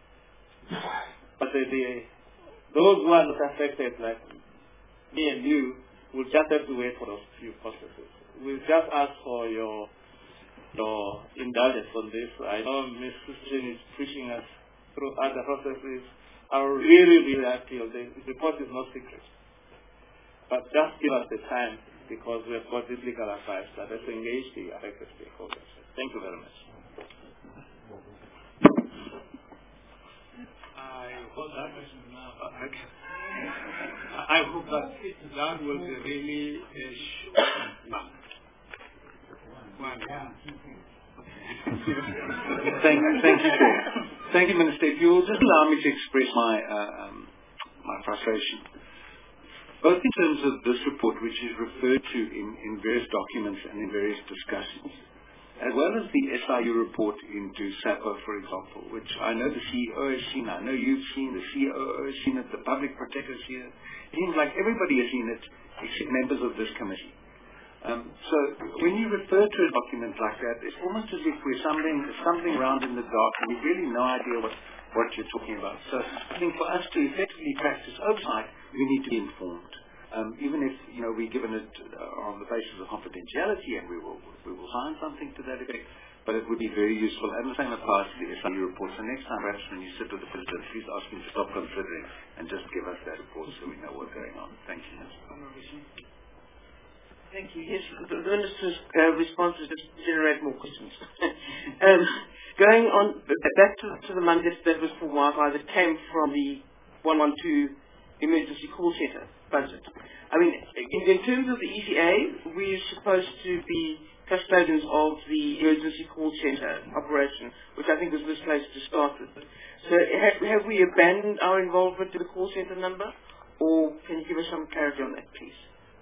But the, the, those who are not affected, like me and you, will just have to wait for those few processes. We'll just ask for your your indulgence on this. I know Miz Christian is pushing us through other processes. I really, really appeal. The report is not secret. But just give us the time because we have got this legal advice that has engaged the affected stakeholders. Thank you very much. I hope that I hope that that will be really a short. Thank, thank you, Chair. Thank you, Minister. If you will just allow me to express my uh, um, my frustration, both in terms of this report, which is referred to in, in various documents and in various discussions, as well as the S I U report into SAPO, for example, which I know the C E O has seen, I know you've seen, the C O O has seen it, the public protector has seen it. It seems like everybody has seen it, except members of this committee. Um, so when you refer to a document like that, it's almost as if we're stumbling, stumbling around in the dark and we've really no idea what, what you're talking about. So I think for us to effectively practice oversight, we need to be informed. Um, even if, you know, we're given it uh, on the basis of confidentiality and we will we will sign something to that effect, but it would be very useful. And the same applies to the S I U report. So next time, perhaps when you sit with the President, please ask him to stop considering and just give us that report so we know what's going on. Thank you. Thank you. Yes, the, the Minister's uh, responses just generate more questions. um, going on, back to, to the money that was for Wi-Fi that came from the one one two emergency call center budget. I mean, in, in terms of the E C A, we're supposed to be custodians of the emergency call center operation, which I think was misplaced to start with. So have, have we abandoned our involvement to the call center number, or can you give us some clarity on that, please?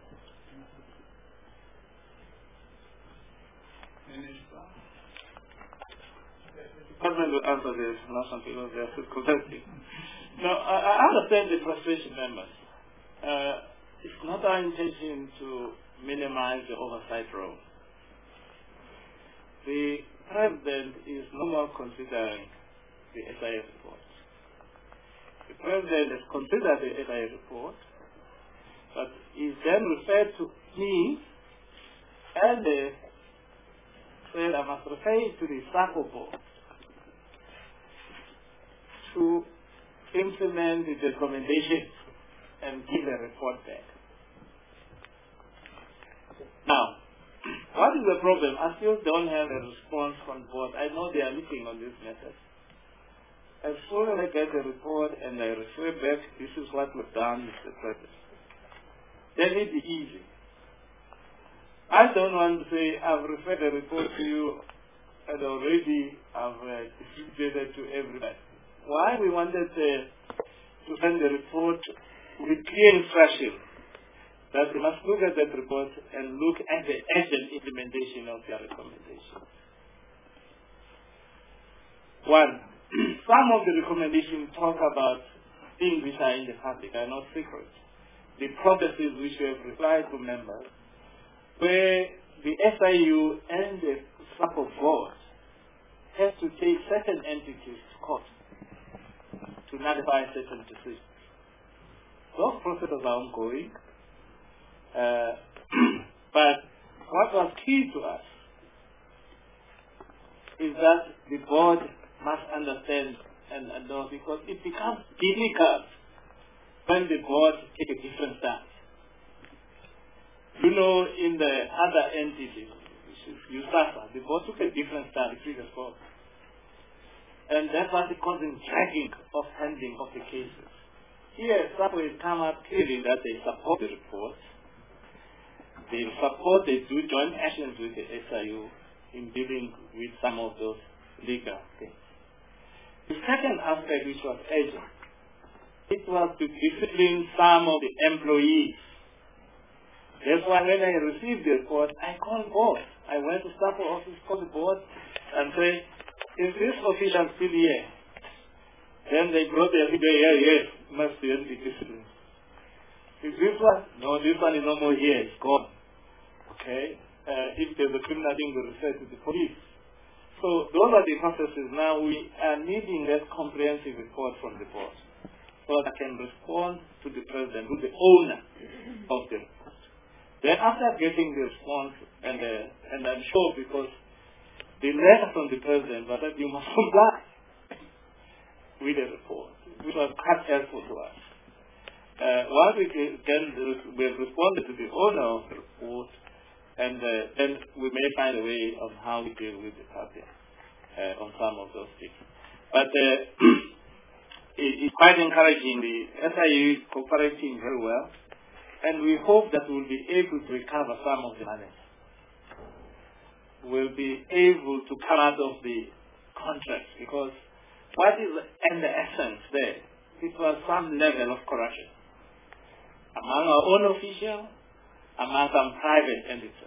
Department will answer this, not some people they are still consulting. Now, I, I understand the frustration, members. Uh, it's not our intention to minimize the oversight role. The President is no more considering the S I A report. The President has considered the S I A report, but is then referred to me and the said I must refer to the SACO board to implement the recommendations and give a report back. Now, what is the problem? I still don't have a response from board. I know they are looking on this matter. As soon as I get the report and I refer back, this is what we've done, Mister President, then it is easy. I don't want to say I've referred the report to you and already I've uh, distributed to everybody. Why we wanted uh, to send the report with clear instruction that we must look at that report and look at the actual implementation of their recommendations. One, some of the recommendations talk about things which are in the public, are not secret. The processes which we have replied to members, where the S I U and the SAPO board have to take certain entities to court to nullify certain decisions. Those processes are ongoing, uh, but what was key to us is that the board must understand and, and know, because it becomes difficult when the board take a different stance. You know, in the other entities, which is USASA, the board took a different stance, the previous board. And that was causing dragging of handling of the cases. Here, SAPO has come up clearly that they support the report. They support, they do joint actions with the S I U in dealing with some of those legal things. The second aspect, which was urgent, it was to discipline some of the employees. That's why when I received the report, I called board. I went to SAPO office, called the board, and say, is this official still here? Then they brought their figure, yeah, yes, must be disciplined. Is this one? No, this one is no more here, it's gone. Okay? Uh, if there's a criminal thing, we refer to the police. So those are the processes. Now we are needing that comprehensive report from the board so that I can respond to the president, who's the owner of the report. Then after getting the response, and uh, and I'm sure because the letter from the president was that you must comply with the report, which was quite helpful to us. Uh, once we can, we have responded to the owner of the report, and uh, then we may find a way of how we deal with the public uh, on some of those things. But uh, it, it's quite encouraging. The S I U is cooperating very well, and we hope that we'll be able to recover some of the money. We'll be able to come out of the contracts, because what is in the essence there? It was some level of corruption among our own officials, among some private entities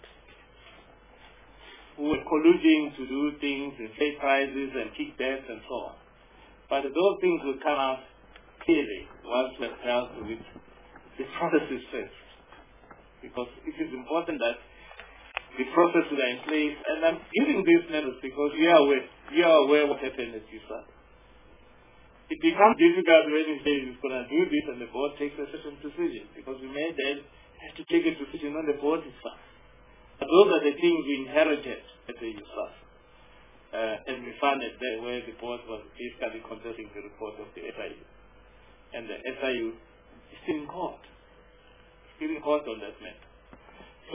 who were colluding to do things and pay prices and kickbacks and so on. But those things will come out clearly once we have dealt with the processes first. Because it is important that the processes are in place, and I'm giving these numbers because you are aware, you are aware what happened at U S A. It becomes difficult when you say it's going to do this and the board takes a certain decision, because we may then have to take a decision on the board itself. But those are the things we inherited at the U S A. Uh, and we found it there where the board was basically contesting the report of the S I U. And the S I U is still in court. Still in court on that matter. So,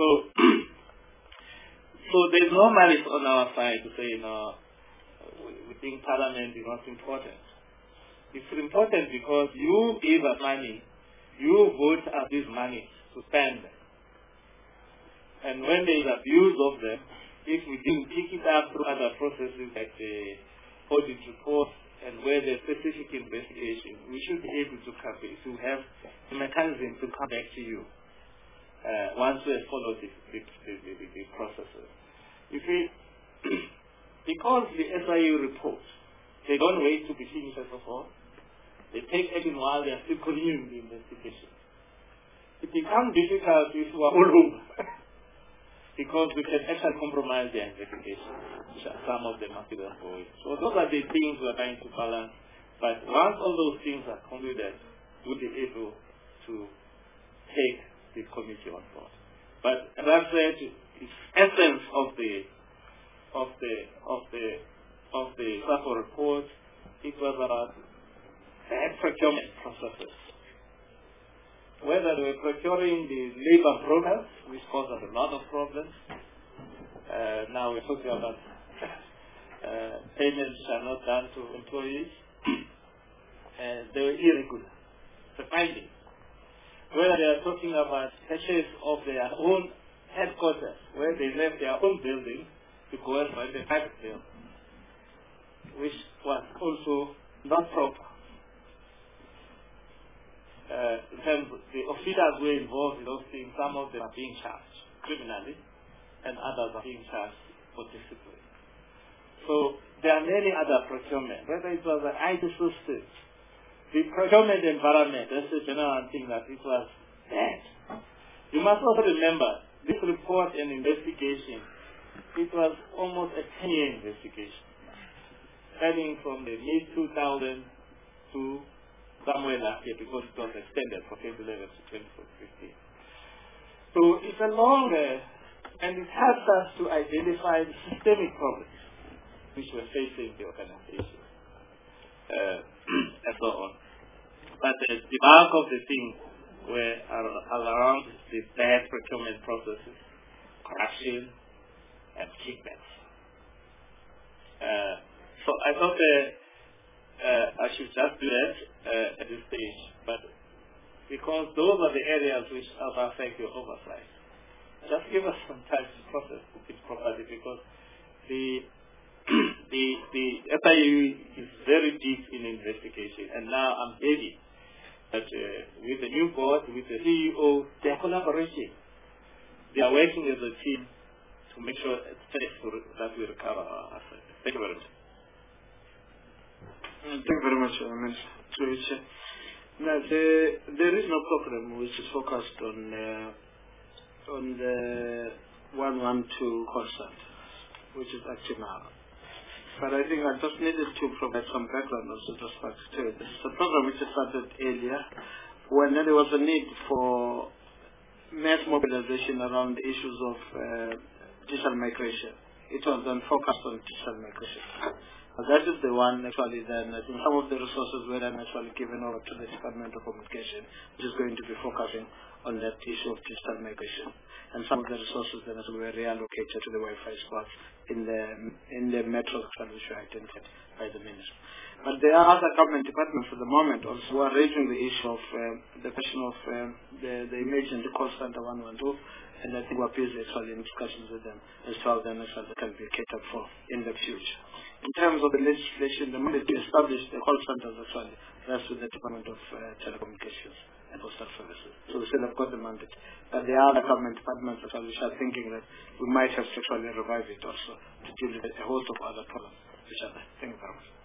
so there's no malice on our side to say, no, we think Parliament is not important. It's important because you give us money, you vote us this money to spend. And when there is abuse of them, if we didn't pick it up through other processes like the audit report and where there's specific investigation, we should be able to come back, to have the mechanism to come back to you uh, once we have followed the, the, the, the, the processes. You see, because the S I U reports, they don't wait to be finished first of all. They take action while they are still continuing the investigation. It becomes difficult if you are all over. Because we can actually compromise the investigation. Some of them are still ongoing. So those are the things we are trying to balance. But once all those things are concluded, we'll be able to take the committee on board. But as I said, the essence of the of the of the of the SAPO report, it was about the procurement processes. Whether they were procuring the labor products, which caused us a lot of problems. Uh, now we're talking about uh, payments which are not done to employees. uh, they were irregular. The finding. Whether they are talking about purchase of their own headquarters, where they left their own building to go and find a private building, which was also not proper. Uh, in terms of the officials were involved in those things, some of them are being charged criminally, and others are being charged for discipline. So there are many other procurement, whether it was an I T system, the procurement environment, that's the general thing that it was bad. You must also remember, this report and investigation, it was almost a ten-year investigation, starting from the mid two thousand to somewhere last year, because it was extended from twenty eleven to twenty fifteen. So it's a long, uh, and it helps us to identify the systemic problems which were facing the organization, uh, and so on. But uh, the bulk of the things were are around the bad procurement processes, corruption, and kickbacks. Uh, so I thought uh, uh, I should just do that uh, at this stage, but because those are the areas which also affect your oversight, just give us some time to process it properly, because the the the F I U is very deep in investigation, and now I'm ready that uh, with the new board, with the C E O, their collaboration, they are working as a team to make sure that we recover our assets. Thank you very much. Thank you very much, uh, Minister. Now, the, there is no program which is focused on uh, on the one one two constant, which is active now. But I think I just needed to provide some background also just back to it. This is a program which started earlier when there was a need for mass mobilization around the issues of uh, digital migration. It was then focused on digital migration. And that is the one actually then, I think some of the resources were then actually given over to the Department of Communication, which is going to be focusing on that issue of digital migration. And some of the resources then as were reallocated to the Wi-Fi spots in the in the metro which were identified by the minister. But there are other government departments at the moment also who are raising the issue of uh, the question of um, the, the emergency call center one one two, and I think we're busy actually in discussions with them as to how then actually can be catered for in the future. In terms of the legislation, the mandate to establish the call centers actually rests with the Department of uh, Telecommunications and Postal Services. So we still have got the mandate. But there are other government departments actually which are thinking that we might have to actually revive it also to deal with a host of other problems which are there. Thank you very much.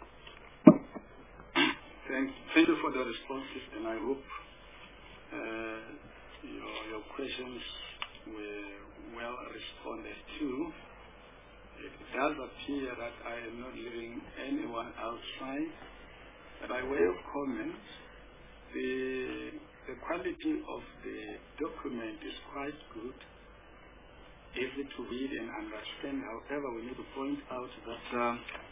Thank, thank you for the responses, and I hope uh, your, your questions were well responded to. It does appear that I am not leaving anyone outside. By way of comment, the, the quality of the document is quite good, easy to read and understand. However, we need to point out that um,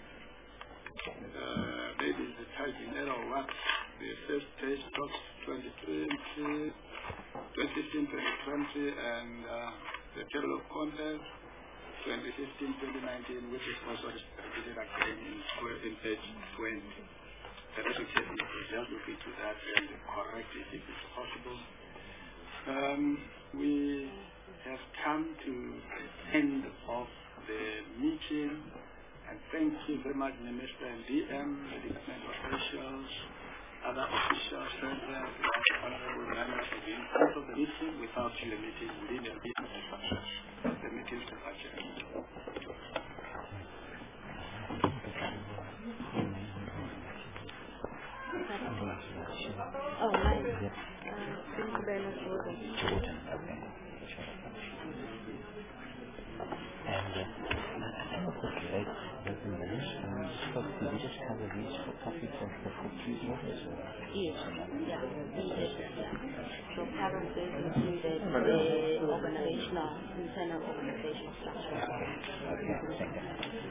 uh, maybe the typing error was the first page talks twenty twenty, twenty fifteen, twenty twenty, and uh, the table of contents twenty fifteen, twenty nineteen, which is also repeated again in, in page twenty. The education is just look into that and correct it if it's possible. Um, we have come to the end of the meeting, and thank you very much, Minister and D M, the department officials, other officials present, honorable members of the part of the meeting. Without you, the meeting within the meeting success. The meeting is adjourned. Oh, nice. Uh, thank you very much, Jordan. Jordan, okay. And uh, I don't know if it's right, the list, um, so did we just have a list for copy for the fourteen orders? Yes, yeah, yes, yeah. So currently included the organizational, internal organizational structure. Okay, thank you.